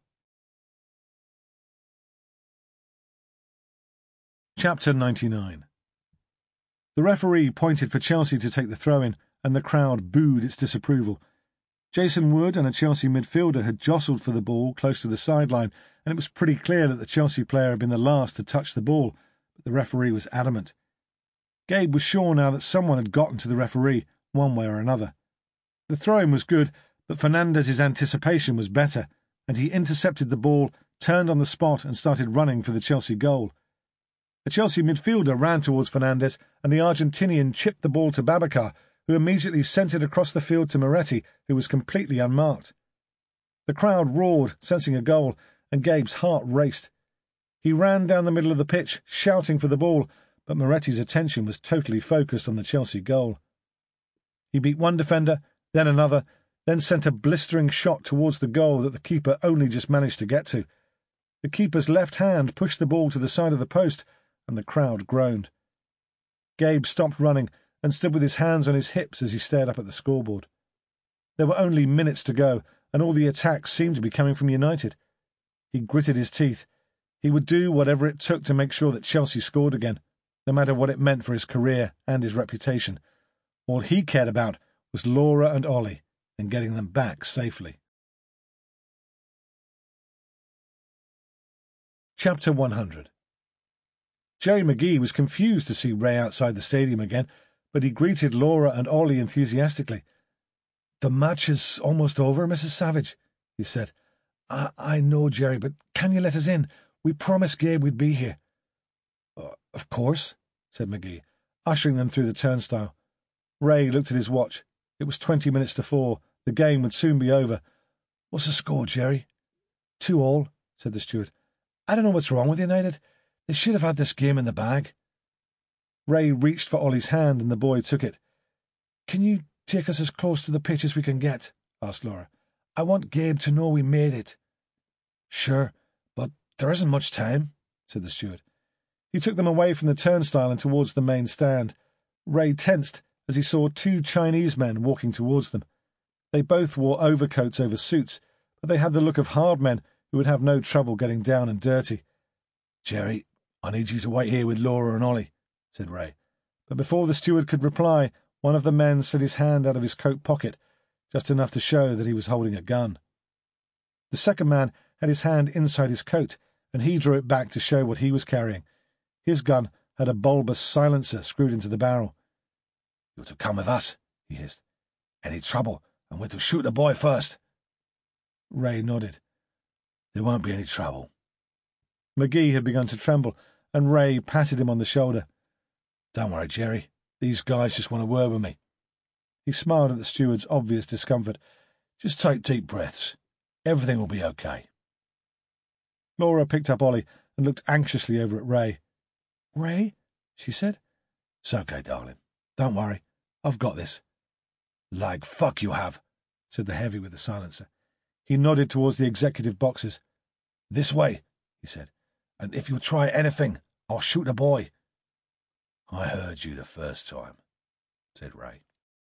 Chapter ninety-nine. The referee pointed for Chelsea to take the throw-in, and the crowd booed its disapproval. Jason Wood and a Chelsea midfielder had jostled for the ball close to the sideline, and it was pretty clear that the Chelsea player had been the last to touch the ball, but the referee was adamant. Gabe was sure now that someone had gotten to the referee, one way or another. The throw-in was good, but Fernandez's anticipation was better, and he intercepted the ball, turned on the spot and started running for the Chelsea goal. The Chelsea midfielder ran towards Fernandez, and the Argentinian chipped the ball to Babacar, who immediately sent it across the field to Moretti, who was completely unmarked. The crowd roared, sensing a goal, and Gabe's heart raced. He ran down the middle of the pitch, shouting for the ball, but Moretti's attention was totally focused on the Chelsea goal. He beat one defender, then another, then sent a blistering shot towards the goal that the keeper only just managed to get to. The keeper's left hand pushed the ball to the side of the post, and the crowd groaned. Gabe stopped running and stood with his hands on his hips as he stared up at the scoreboard. There were only minutes to go, and all the attacks seemed to be coming from United. He gritted his teeth. He would do whatever it took to make sure that Chelsea scored again, no matter what it meant for his career and his reputation. All he cared about was Laura and Ollie, and getting them back safely. Chapter one hundred. Jerry McGee was confused to see Ray outside the stadium again, but he greeted Laura and Ollie enthusiastically. The match is almost over, Missus Savage, he said. I, I know, Jerry, but can you let us in? We promised Gabe we'd be here. Uh, of course, said McGee, ushering them through the turnstile. Ray looked at his watch. It was twenty minutes to four. The game would soon be over. What's the score, Jerry? Two all, said the steward. I don't know what's wrong with United. They should have had this game in the bag. Ray reached for Ollie's hand, and the boy took it. Can you take us as close to the pitch as we can get? Asked Laura. I want Gabe to know we made it. Sure, but there isn't much time, said the steward. He took them away from the turnstile and towards the main stand. Ray tensed as he saw two Chinese men walking towards them. They both wore overcoats over suits, but they had the look of hard men who would have no trouble getting down and dirty. Jerry, I need you to wait here with Laura and Ollie, said Ray. But before the steward could reply, one of the men slid his hand out of his coat pocket, just enough to show that he was holding a gun. The second man had his hand inside his coat, and he drew it back to show what he was carrying. His gun had a bulbous silencer screwed into the barrel. You're to come with us, he hissed. Any trouble, and we're to shoot the boy first. Ray nodded. There won't be any trouble. McGee had begun to tremble, and Ray patted him on the shoulder. Don't worry, Jerry. These guys just want a word with me. He smiled at the steward's obvious discomfort. Just take deep breaths. Everything will be okay. Laura picked up Ollie and looked anxiously over at Ray. Ray? She said. It's okay, darling. Don't worry. I've got this. Like fuck you have, said the heavy with the silencer. He nodded towards the executive boxes. This way, he said. And if you try anything, I'll shoot the boy. I heard you the first time, said Ray.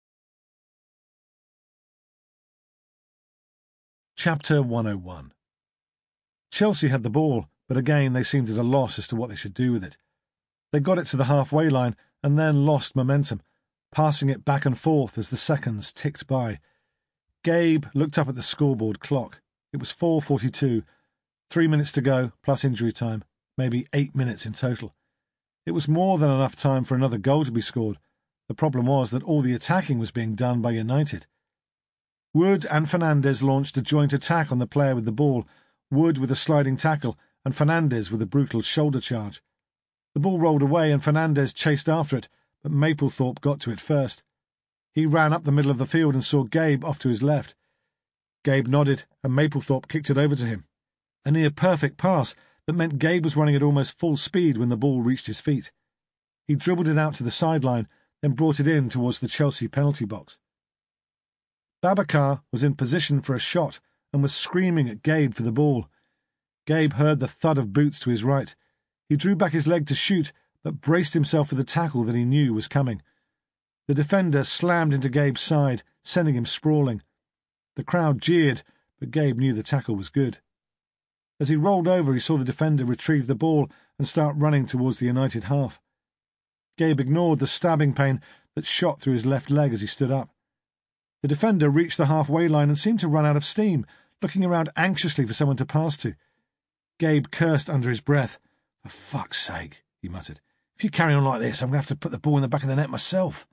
Chapter one oh one. Chelsea had the ball, but again they seemed at a loss as to what they should do with it. They got it to the halfway line and then lost momentum, passing it back and forth as the seconds ticked by. Gabe looked up at the scoreboard clock. It was four forty-two. Three minutes to go, plus injury time, maybe eight minutes in total. It was more than enough time for another goal to be scored. The problem was that all the attacking was being done by United. Wood and Fernandez launched a joint attack on the player with the ball, Wood with a sliding tackle and Fernandez with a brutal shoulder charge. The ball rolled away and Fernandez chased after it, but Maplethorpe got to it first. He ran up the middle of the field and saw Gabe off to his left. Gabe nodded and Maplethorpe kicked it over to him. A near-perfect pass that meant Gabe was running at almost full speed when the ball reached his feet. He dribbled it out to the sideline, then brought it in towards the Chelsea penalty box. Babacar was in position for a shot and was screaming at Gabe for the ball. Gabe heard the thud of boots to his right. He drew back his leg to shoot, but braced himself for the tackle that he knew was coming. The defender slammed into Gabe's side, sending him sprawling. The crowd jeered, but Gabe knew the tackle was good. As he rolled over, he saw the defender retrieve the ball and start running towards the United half. Gabe ignored the stabbing pain that shot through his left leg as he stood up. The defender reached the halfway line and seemed to run out of steam, looking around anxiously for someone to pass to. Gabe cursed under his breath. For fuck's sake, he muttered. If you carry on like this, I'm going to have to put the ball in the back of the net myself.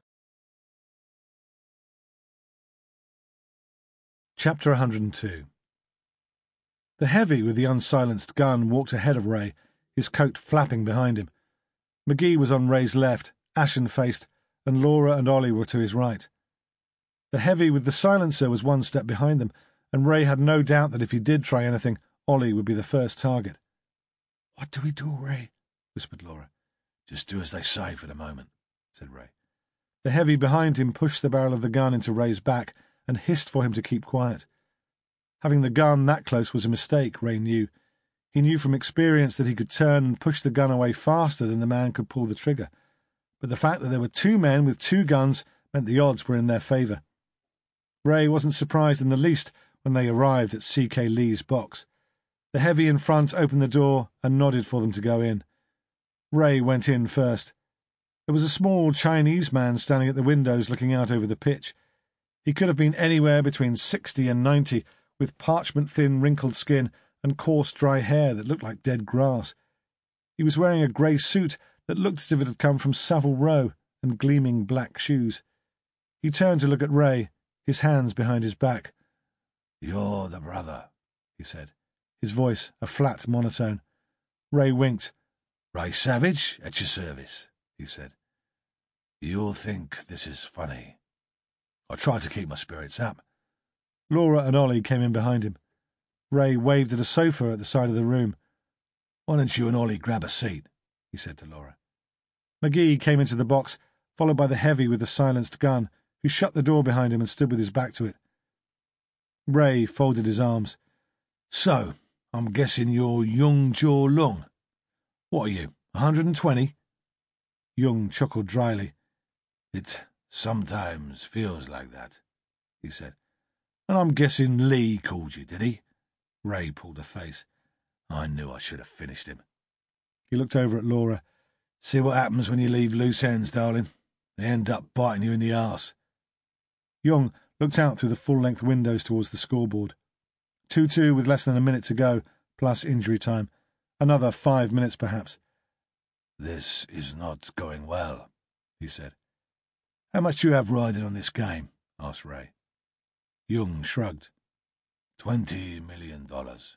Chapter one hundred two. The heavy with the unsilenced gun walked ahead of Ray, his coat flapping behind him. McGee was on Ray's left, ashen-faced, and Laura and Ollie were to his right. The heavy with the silencer was one step behind them, and Ray had no doubt that if he did try anything, Ollie would be the first target. "What do we do, Ray?" whispered Laura. "Just do as they say for the moment," said Ray. The heavy behind him pushed the barrel of the gun into Ray's back and hissed for him to keep quiet. Having the gun that close was a mistake, Ray knew. He knew from experience that he could turn and push the gun away faster than the man could pull the trigger. But the fact that there were two men with two guns meant the odds were in their favour. Ray wasn't surprised in the least when they arrived at C K Lee's box. The heavy in front opened the door and nodded for them to go in. Ray went in first. There was a small Chinese man standing at the windows looking out over the pitch. He could have been anywhere between sixty and ninety, with parchment-thin, wrinkled skin and coarse, dry hair that looked like dead grass. He was wearing a grey suit that looked as if it had come from Savile Row, and gleaming black shoes. He turned to look at Ray, his hands behind his back. "You're the brother," he said, his voice a flat monotone. Ray winked. "Ray Savage, at your service," he said. "You'll think this is funny. I try to keep my spirits up." Laura and Ollie came in behind him. Ray waved at a sofa at the side of the room. "Why don't you and Ollie grab a seat?" he said to Laura. McGee came into the box, followed by the heavy with the silenced gun, who shut the door behind him and stood with his back to it. Ray folded his arms. "So, I'm guessing you're Young Jaw Lung. What are you, a hundred and twenty?" Young chuckled dryly. "It sometimes feels like that," he said. "And I'm guessing Lee called you, did he?" Ray pulled a face. "I knew I should have finished him." He looked over at Laura. "See what happens when you leave loose ends, darling. They end up biting you in the arse." Young looked out through the full-length windows towards the scoreboard. two two with less than a minute to go, plus injury time. Another five minutes, perhaps. "This is not going well," he said. "How much do you have riding on this game?" asked Ray. Young shrugged. Twenty million dollars.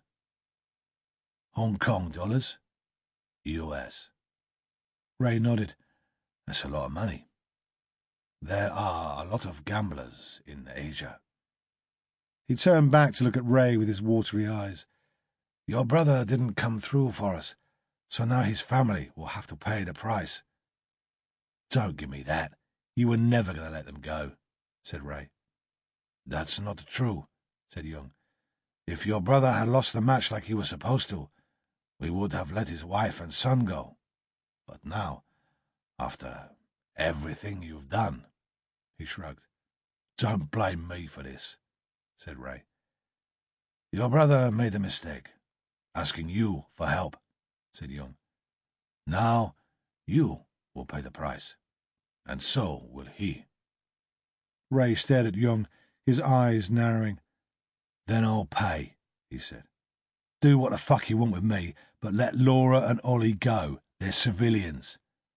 Hong Kong dollars? U S. Ray nodded. "That's a lot of money. There are a lot of gamblers in Asia." He turned back to look at Ray with his watery eyes. "Your brother didn't come through for us, so now his family will have to pay the price." "Don't give me that. You were never going to let them go," said Ray. "That's not true," said Young. "If your brother had lost the match like he was supposed to, we would have let his wife and son go. But now, after everything you've done—" He shrugged. "Don't blame me for this," said Ray. "Your brother made a mistake, asking you for help," said Young. "Now you will pay the price, and so will he." Ray stared at Young, his eyes narrowing. "Then I'll pay," he said. "Do what the fuck you want with me, but let Laura and Ollie go. They're civilians."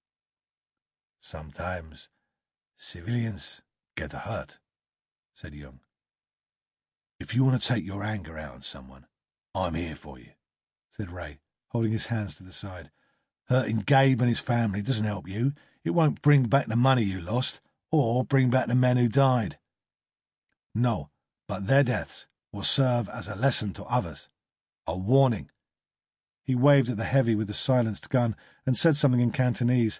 "Sometimes civilians get hurt," said Young. "If you want to take your anger out on someone, I'm here for you," said Ray, holding his hands to the side. "Hurting Gabe and his family doesn't help you. It won't bring back the money you lost, or bring back the men who died. No, but their deaths will serve as a lesson to others, a warning." He waved at the heavy with the silenced gun and said something in Cantonese.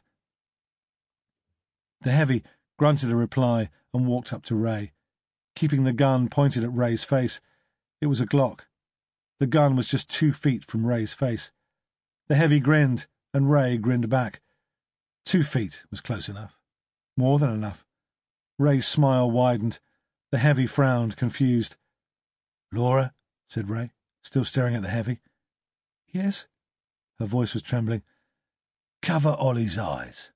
The heavy grunted a reply and walked up to Ray, keeping the gun pointed at Ray's face. It was a Glock. The gun was just two feet from Ray's face. The heavy grinned, and Ray grinned back. Two feet was close enough. More than enough. Ray's smile widened. The heavy frowned, confused. "Laura," said Ray, still staring at the heavy. "Yes?" Her voice was trembling. "Cover Ollie's eyes."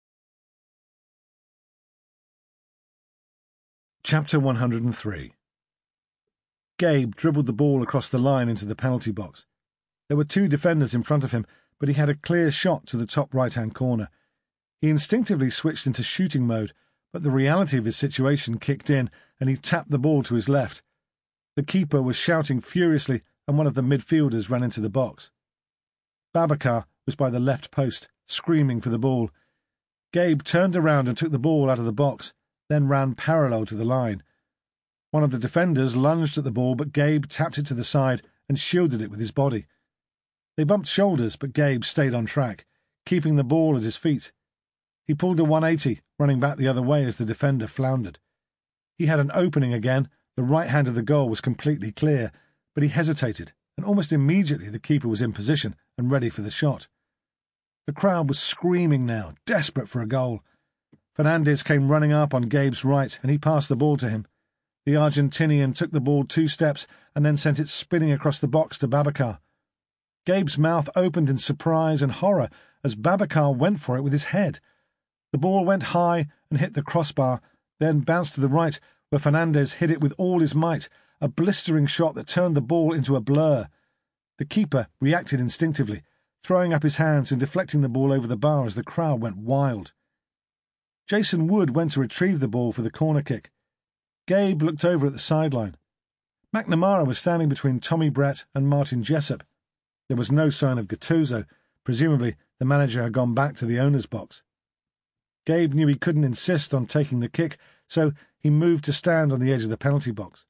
Chapter one hundred and three. Gabe dribbled the ball across the line into the penalty box. There were two defenders in front of him, but he had a clear shot to the top right-hand corner. He instinctively switched into shooting mode, but the reality of his situation kicked in, and he tapped the ball to his left. The keeper was shouting furiously, and one of the midfielders ran into the box. Babacar was by the left post, screaming for the ball. Gabe turned around and took the ball out of the box, then ran parallel to the line. One of the defenders lunged at the ball, but Gabe tapped it to the side and shielded it with his body. They bumped shoulders, but Gabe stayed on track, keeping the ball at his feet. He pulled a one eighty, running back the other way as the defender floundered. He had an opening again. The right hand of the goal was completely clear, but he hesitated, and almost immediately the keeper was in position and ready for the shot. The crowd was screaming now, desperate for a goal. Fernandez came running up on Gabe's right, and he passed the ball to him. The Argentinian took the ball two steps and then sent it spinning across the box to Babacar. Gabe's mouth opened in surprise and horror as Babacar went for it with his head. The ball went high and hit the crossbar, then bounced to the right, where Fernandez hit it with all his might, a blistering shot that turned the ball into a blur. The keeper reacted instinctively, throwing up his hands and deflecting the ball over the bar as the crowd went wild. Jason Wood went to retrieve the ball for the corner kick. Gabe looked over at the sideline. McNamara was standing between Tommy Brett and Martin Jessup. There was no sign of Gattuso. Presumably, the manager had gone back to the owner's box. Gabe knew he couldn't insist on taking the kick, so he moved to stand on the edge of the penalty box.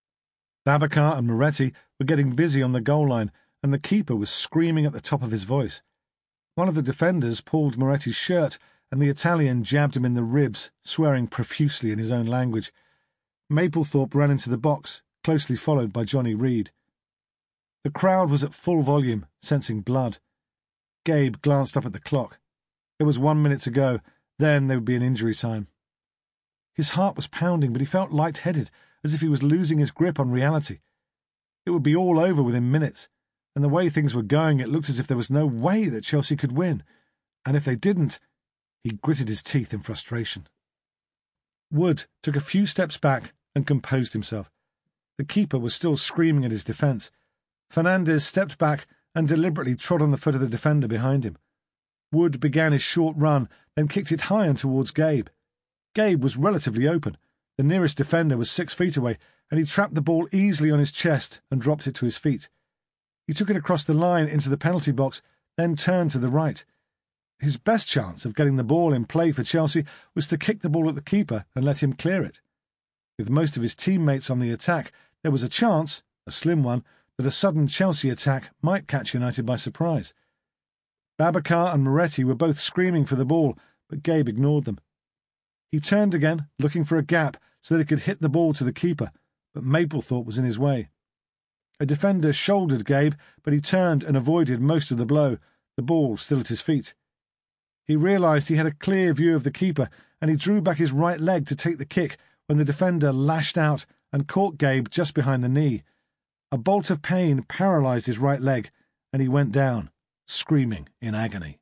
Babacar and Moretti were getting busy on the goal line, and the keeper was screaming at the top of his voice. One of the defenders pulled Moretti's shirt, and the Italian jabbed him in the ribs, swearing profusely in his own language. Maplethorpe ran into the box, closely followed by Johnny Reid. The crowd was at full volume, sensing blood. Gabe glanced up at the clock. There was one minute to go, then there would be an injury time. His heart was pounding, but he felt light-headed, as if he was losing his grip on reality. It would be all over within minutes, and the way things were going, it looked as if there was no way that Chelsea could win. And if they didn't, he gritted his teeth in frustration. Wood took a few steps back and composed himself. The keeper was still screaming at his defence. Fernandez stepped back and deliberately trod on the foot of the defender behind him. Wood began his short run, then kicked it high and towards Gabe. Gabe was relatively open. The nearest defender was six feet away, and he trapped the ball easily on his chest and dropped it to his feet. He took it across the line into the penalty box, then turned to the right. His best chance of getting the ball in play for Chelsea was to kick the ball at the keeper and let him clear it. With most of his teammates on the attack, there was a chance, a slim one, that a sudden Chelsea attack might catch United by surprise. Babacar and Moretti were both screaming for the ball, but Gabe ignored them. He turned again, looking for a gap so that he could hit the ball to the keeper, but Maplethorpe was in his way. A defender shouldered Gabe, but he turned and avoided most of the blow, the ball still at his feet. He realised he had a clear view of the keeper, and he drew back his right leg to take the kick when the defender lashed out and caught Gabe just behind the knee. A bolt of pain paralysed his right leg, and he went down, screaming in agony.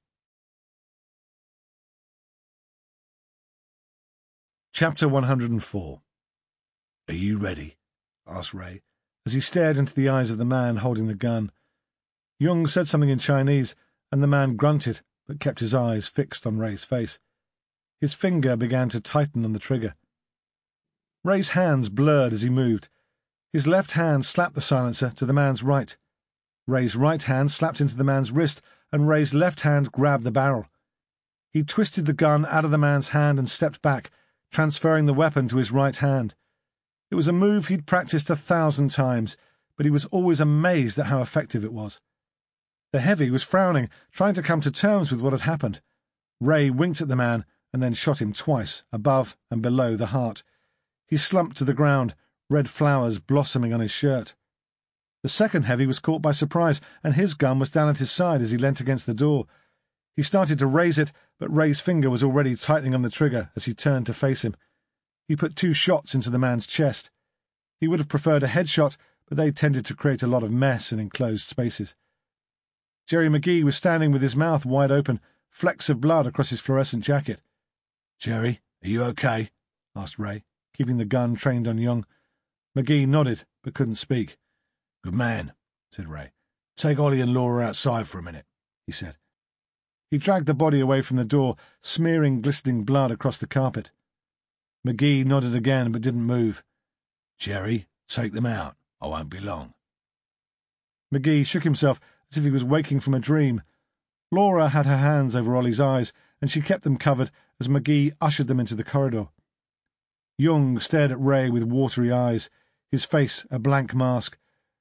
Chapter one hundred four. "Are you ready?" asked Ray, as he stared into the eyes of the man holding the gun. Jung said something in Chinese, and the man grunted, but kept his eyes fixed on Ray's face. His finger began to tighten on the trigger. Ray's hands blurred as he moved. His left hand slapped the silencer to the man's right. Ray's right hand slapped into the man's wrist, and Ray's left hand grabbed the barrel. He twisted the gun out of the man's hand and stepped back, transferring the weapon to his right hand. It was a move he'd practiced a thousand times, but he was always amazed at how effective it was. The heavy was frowning, trying to come to terms with what had happened. Ray winked at the man and then shot him twice, above and below the heart. He slumped to the ground, red flowers blossoming on his shirt. The second heavy was caught by surprise, and his gun was down at his side as he leant against the door. He started to raise it, but Ray's finger was already tightening on the trigger as he turned to face him. He put two shots into the man's chest. He would have preferred a headshot, but they tended to create a lot of mess in enclosed spaces. Jerry McGee was standing with his mouth wide open, flecks of blood across his fluorescent jacket. "Jerry, are you okay?" asked Ray, keeping the gun trained on Young. McGee nodded, but couldn't speak. "Good man," said Ray. "Take Ollie and Laura outside for a minute," he said. He dragged the body away from the door, smearing glistening blood across the carpet. McGee nodded again, but didn't move. "Jerry, take them out. I won't be long." McGee shook himself as if he was waking from a dream. Laura had her hands over Ollie's eyes, and she kept them covered as McGee ushered them into the corridor. Young stared at Ray with watery eyes, his face a blank mask.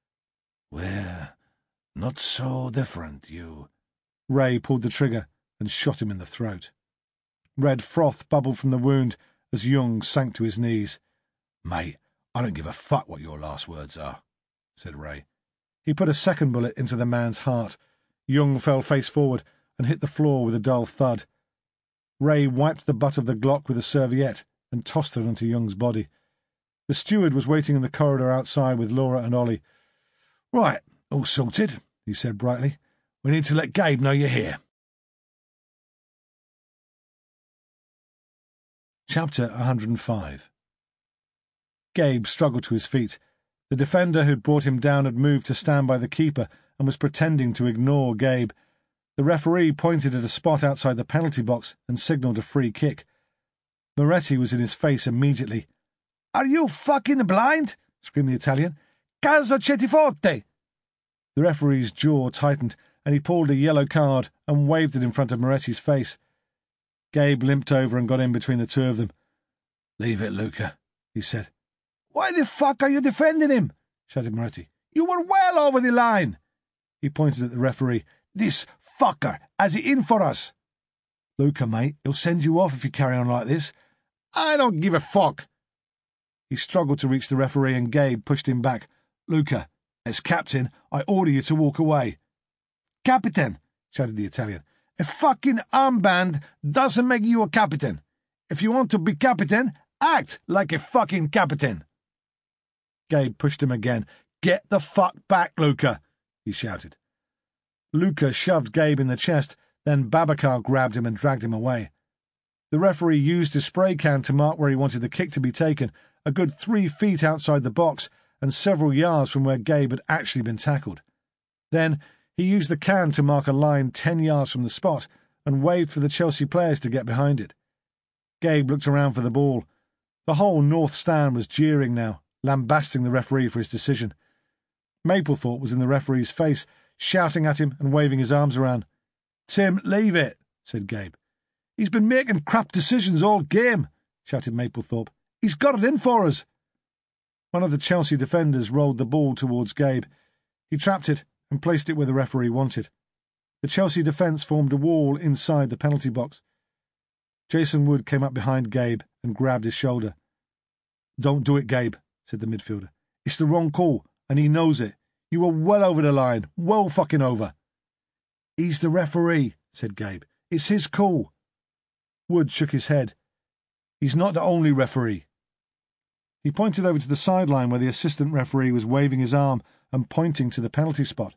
"We're not so different, you." Ray pulled the trigger and shot him in the throat. Red froth bubbled from the wound as Young sank to his knees. "Mate, I don't give a fuck what your last words are," said Ray. He put a second bullet into the man's heart. Young fell face forward and hit the floor with a dull thud. Ray wiped the butt of the Glock with a serviette and tossed it onto Young's body. The steward was waiting in the corridor outside with Laura and Ollie. "Right, all sorted," he said brightly. "We need to let Gabe know you're here." Chapter one hundred five. Gabe struggled to his feet. The defender who'd brought him down had moved to stand by the keeper and was pretending to ignore Gabe. The referee pointed at a spot outside the penalty box and signalled a free kick. Moretti was in his face immediately. Are you fucking blind? Screamed the Italian. Caso c'ti forte! The referee's jaw tightened, and he pulled a yellow card and waved it in front of Moretti's face. Gabe limped over and got in between the two of them. Leave it, Luca, he said. Why the fuck are you defending him? Shouted Moretti. You were well over the line. He pointed at the referee. This fucker has it in for us. Luca, mate, he'll send you off if you carry on like this. I don't give a fuck. He struggled to reach the referee and Gabe pushed him back. Luca, as captain, I order you to walk away. Captain, shouted the Italian. A fucking armband doesn't make you a captain. If you want to be captain, act like a fucking captain. Gabe pushed him again. Get the fuck back, Luca, he shouted. Luca shoved Gabe in the chest, then Babacar grabbed him and dragged him away. The referee used his spray can to mark where he wanted the kick to be taken, a good three feet outside the box and several yards from where Gabe had actually been tackled. Then he used the can to mark a line ten yards from the spot and waved for the Chelsea players to get behind it. Gabe looked around for the ball. The whole North Stand was jeering now, lambasting the referee for his decision. Maplethorpe was in the referee's face, shouting at him and waving his arms around. Tim, leave it, said Gabe. He's been making crap decisions all game, shouted Maplethorpe. He's got it in for us. One of the Chelsea defenders rolled the ball towards Gabe. He trapped it and placed it where the referee wanted. The Chelsea defence formed a wall inside the penalty box. Jason Wood came up behind Gabe and grabbed his shoulder. Don't do it, Gabe, said the midfielder. It's the wrong call, and he knows it. You were well over the line, well fucking over. He's the referee, said Gabe. It's his call. Wood shook his head. He's not the only referee. He pointed over to the sideline where the assistant referee was waving his arm and pointing to the penalty spot.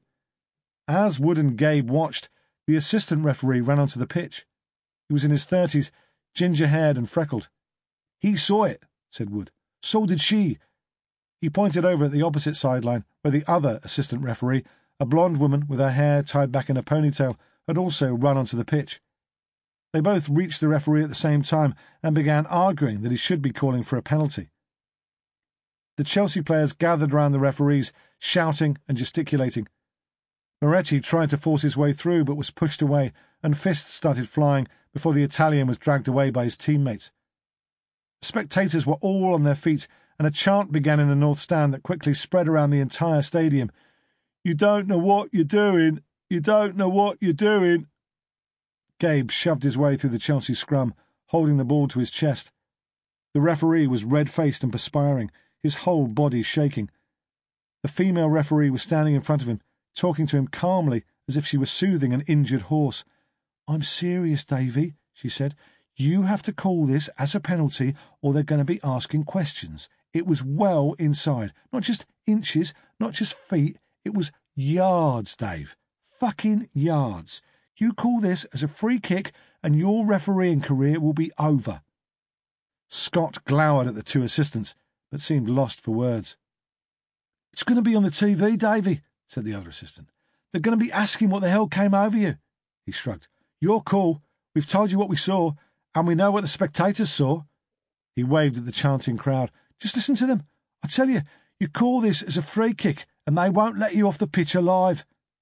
As Wood and Gabe watched, the assistant referee ran onto the pitch. He was in his thirties, ginger-haired and freckled. He saw it, said Wood. So did she. He pointed over at the opposite sideline where the other assistant referee, a blonde woman with her hair tied back in a ponytail, had also run onto the pitch. They both reached the referee at the same time and began arguing that he should be calling for a penalty. The Chelsea players gathered round the referees, shouting and gesticulating. Moretti tried to force his way through but was pushed away, and fists started flying before the Italian was dragged away by his teammates. The spectators were all on their feet, and a chant began in the North Stand that quickly spread around the entire stadium. You don't know what you're doing. You don't know what you're doing. Gabe shoved his way through the Chelsea scrum, holding the ball to his chest. The referee was red-faced and perspiring, his whole body shaking. The female referee was standing in front of him, talking to him calmly as if she were soothing an injured horse. I'm serious, Davy, she said. You have to call this as a penalty or they're going to be asking questions. It was well inside. Not just inches, not just feet. It was yards, Dave. Fucking yards. You call this as a free kick and your refereeing career will be over. Scott glowered at the two assistants, but seemed lost for words. It's going to be on the T V, Davy, said the other assistant. They're going to be asking what the hell came over you. He shrugged. Your call. We've told you what we saw, and we know what the spectators saw. He waved at the chanting crowd. Just listen to them. I tell you, you call this as a free kick, and they won't let you off the pitch alive.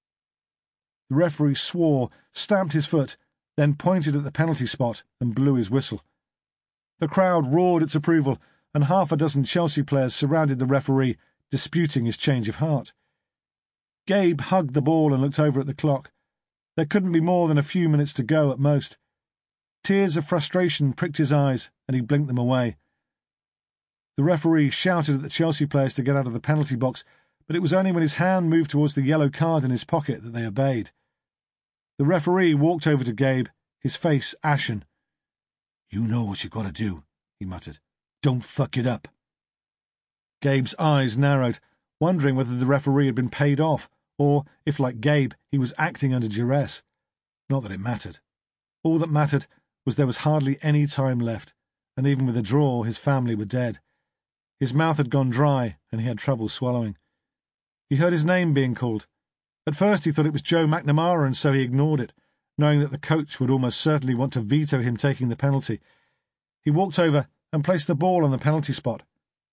The referee swore, stamped his foot, then pointed at the penalty spot and blew his whistle. The crowd roared its approval, and half a dozen Chelsea players surrounded the referee, disputing his change of heart. Gabe hugged the ball and looked over at the clock. There couldn't be more than a few minutes to go at most. Tears of frustration pricked his eyes, and he blinked them away. The referee shouted at the Chelsea players to get out of the penalty box, but it was only when his hand moved towards the yellow card in his pocket that they obeyed. The referee walked over to Gabe, his face ashen. You know what you got to do, he muttered. Don't fuck it up. Gabe's eyes narrowed, wondering whether the referee had been paid off, or if, like Gabe, he was acting under duress. Not that it mattered. All that mattered was there was hardly any time left, and even with a draw, his family were dead. His mouth had gone dry, and he had trouble swallowing. He heard his name being called. At first he thought it was Joe McNamara, and so he ignored it, knowing that the coach would almost certainly want to veto him taking the penalty. He walked over and placed the ball on the penalty spot.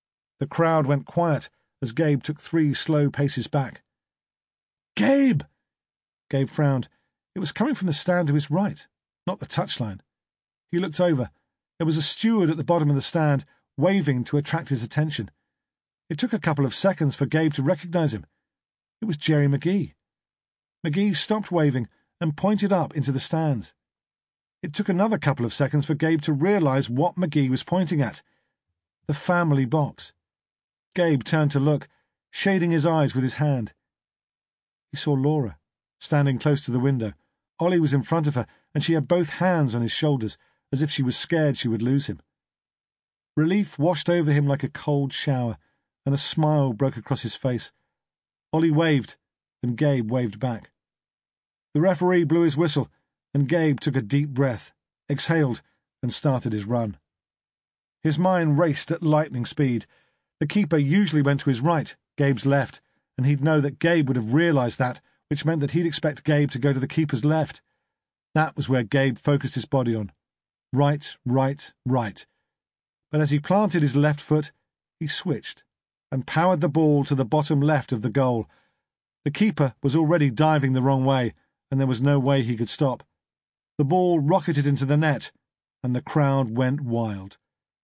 The crowd went quiet as Gabe took three slow paces back. "Gabe!" Gabe frowned. It was coming from the stand to his right, not the touchline. He looked over. There was a steward at the bottom of the stand, waving to attract his attention. It took a couple of seconds for Gabe to recognize him. It was Jerry McGee. McGee stopped waving and pointed up into the stands. It took another couple of seconds for Gabe to realize what McGee was pointing at. The family box. Gabe turned to look, shading his eyes with his hand. He saw Laura, standing close to the window. Ollie was in front of her, and she had both hands on his shoulders, as if she was scared she would lose him. Relief washed over him like a cold shower, and a smile broke across his face. Ollie waved, and Gabe waved back. The referee blew his whistle, and Gabe took a deep breath, exhaled, and started his run. His mind raced at lightning speed. The keeper usually went to his right, Gabe's left, and he'd know that Gabe would have realized that, which meant that he'd expect Gabe to go to the keeper's left. That was where Gabe focused his body on. Right, right, right. But as he planted his left foot, he switched and powered the ball to the bottom left of the goal. The keeper was already diving the wrong way, and there was no way he could stop. The ball rocketed into the net, and the crowd went wild.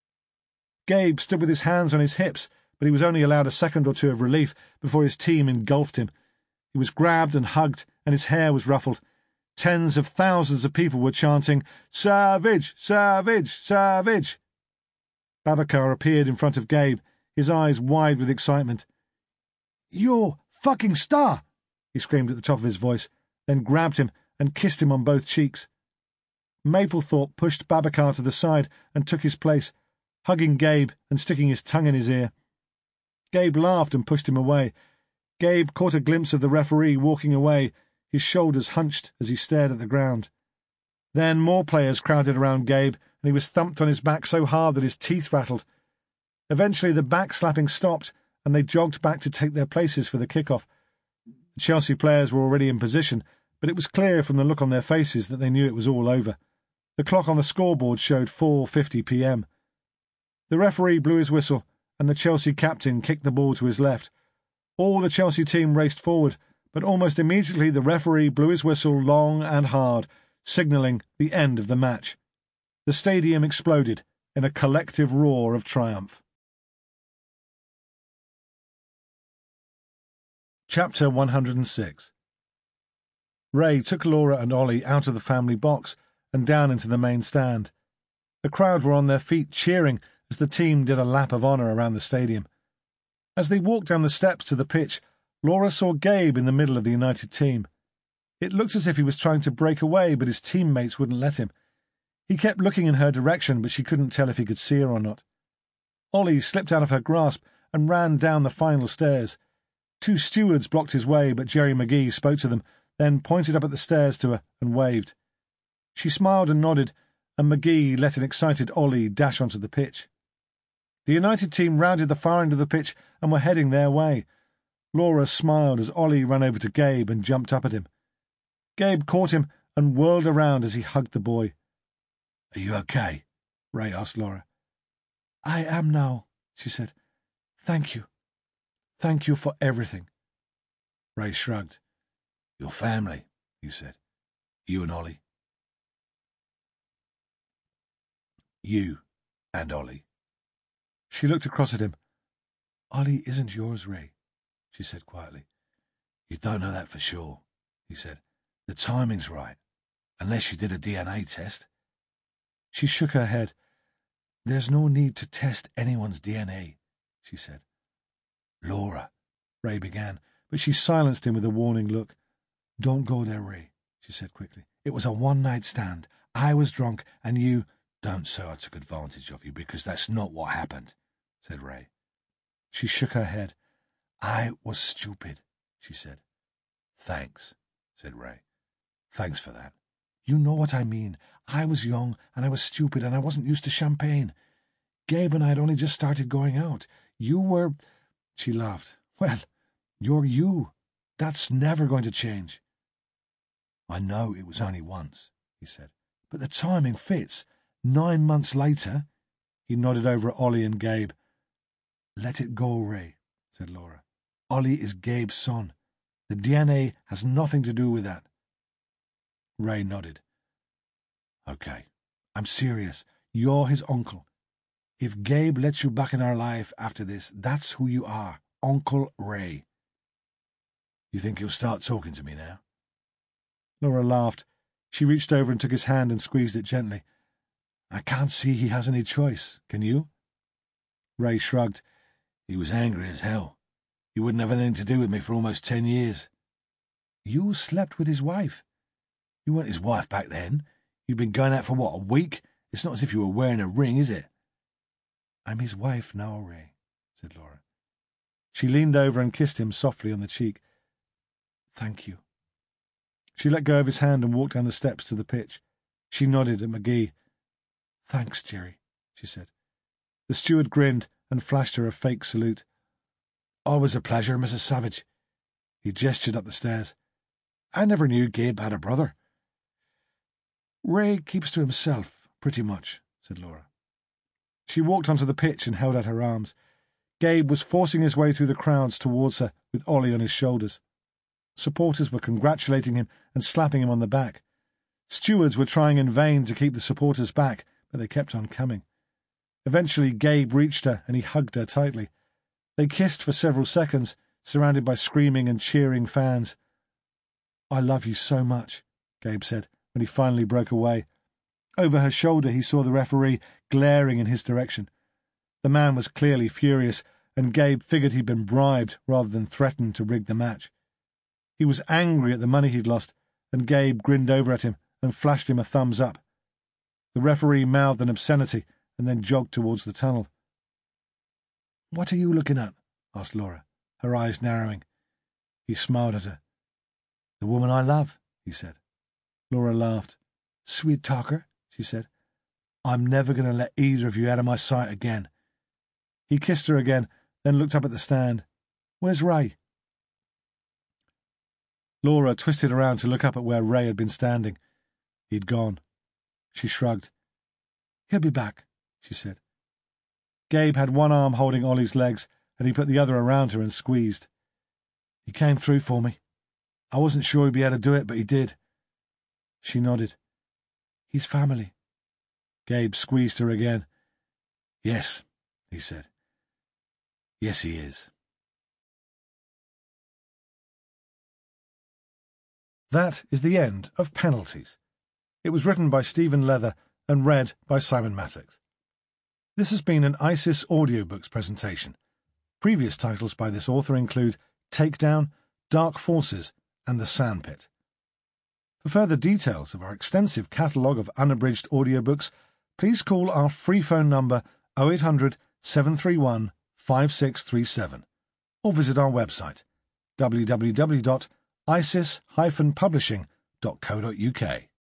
Gabe stood with his hands on his hips, but he was only allowed a second or two of relief before his team engulfed him. He was grabbed and hugged, and his hair was ruffled. Tens of thousands of people were chanting, "Savage! Savage! Savage!" Babacar appeared in front of Gabe, his eyes wide with excitement. "You fucking star!" he screamed at the top of his voice, then grabbed him and kissed him on both cheeks. Maplethorpe pushed Babacar to the side and took his place, hugging Gabe and sticking his tongue in his ear. Gabe laughed and pushed him away. Gabe caught a glimpse of the referee walking away, his shoulders hunched as he stared at the ground. Then more players crowded around Gabe, and he was thumped on his back so hard that his teeth rattled. Eventually the back-slapping stopped, and they jogged back to take their places for the kick-off. The Chelsea players were already in position, but it was clear from the look on their faces that they knew it was all over. The clock on the scoreboard showed four fifty p m. The referee blew his whistle, and the Chelsea captain kicked the ball to his left. All the Chelsea team raced forward, but almost immediately the referee blew his whistle long and hard, signalling the end of the match. The stadium exploded in a collective roar of triumph. Chapter one hundred six. Ray took Laura and Ollie out of the family box and down into the main stand. The crowd were on their feet cheering as the team did a lap of honour around the stadium. As they walked down the steps to the pitch, Laura saw Gabe in the middle of the United team. It looked as if he was trying to break away, but his teammates wouldn't let him. He kept looking in her direction, but she couldn't tell if he could see her or not. Ollie slipped out of her grasp and ran down the final stairs. Two stewards blocked his way, but Jerry McGee spoke to them, then pointed up at the stairs to her and waved. She smiled and nodded, and McGee let an excited Ollie dash onto the pitch. The United team rounded the far end of the pitch and were heading their way. Laura smiled as Ollie ran over to Gabe and jumped up at him. Gabe caught him and whirled around as he hugged the boy. "Are you okay?" Ray asked Laura. "I am now," she said. "Thank you. Thank you for everything." Ray shrugged. "Your family," he said. "You and Ollie." "You and Ollie." She looked across at him. "Ollie isn't yours, Ray," she said quietly. "You don't know that for sure," he said. "The timing's right, unless you did a D N A test." She shook her head. "There's no need to test anyone's D N A," she said. "Laura," Ray began, but she silenced him with a warning look. "Don't go there, Ray," she said quickly. "It was a one-night stand. I was drunk, and you—" "Don't say I took advantage of you, because that's not what happened," said Ray. She shook her head. "I was stupid," she said. "Thanks," said Ray. "Thanks for that." "You know what I mean. I was young, and I was stupid, and I wasn't used to champagne. Gabe and I had only just started going out. You were—" She laughed. "Well, you're you. That's never going to change." "I know it was only once," he said, "but the timing fits. Nine months later—" He nodded over at Ollie and Gabe. Let it go, Ray, said Laura. Ollie is Gabe's son. The D N A has nothing to do with that. Ray nodded. Okay, I'm serious. You're his uncle. If Gabe lets you back in our life after this, that's who you are, Uncle Ray. You think he'll start talking to me now? Laura laughed. She reached over and took his hand and squeezed it gently. I can't see he has any choice, can you? Ray shrugged. He was angry as hell. He wouldn't have anything to do with me for almost ten years. You slept with his wife. You weren't his wife back then. You've been going out for, what, a week? It's not as if you were wearing a ring, is it? I'm his wife now, Ray, said Laura. She leaned over and kissed him softly on the cheek. Thank you. She let go of his hand and walked down the steps to the pitch. She nodded at McGee. Thanks, Jerry, she said. The steward grinned and flashed her a fake salute. Always a pleasure, Missus Savage. He gestured up the stairs. I never knew Gabe had a brother. Ray keeps to himself, pretty much, said Laura. She walked onto the pitch and held out her arms. Gabe was forcing his way through the crowds towards her, with Ollie on his shoulders. Supporters were congratulating him and slapping him on the back. Stewards were trying in vain to keep the supporters back, but they kept on coming. Eventually Gabe reached her and he hugged her tightly. They kissed for several seconds, surrounded by screaming and cheering fans. I love you so much, Gabe said, when he finally broke away. Over her shoulder he saw the referee glaring in his direction. The man was clearly furious, and Gabe figured he'd been bribed rather than threatened to rig the match. He was angry at the money he'd lost, and Gabe grinned over at him and flashed him a thumbs up. The referee mouthed an obscenity and then jogged towards the tunnel. What are you looking at? Asked Laura, her eyes narrowing. He smiled at her. The woman I love, he said. Laura laughed. Sweet talker, she said. I'm never going to let either of you out of my sight again. He kissed her again, then looked up at the stand. Where's Ray? Laura twisted around to look up at where Ray had been standing. He'd gone. She shrugged. He'll be back, she said. Gabe had one arm holding Ollie's legs, and he put the other around her and squeezed. He came through for me. I wasn't sure he'd be able to do it, but he did. She nodded. He's family. Gabe squeezed her again. Yes, he said. Yes, he is. That is the end of Penalties. It was written by Stephen Leather and read by Simon Mattox. This has been an ISIS Audiobooks presentation. Previous titles by this author include Takedown, Dark Forces, and The Sandpit. For further details of our extensive catalogue of unabridged audiobooks, please call our free phone number oh eight hundred, seven three one, five six three seven or visit our website w w w dot isis dash publishing dot co dot u k.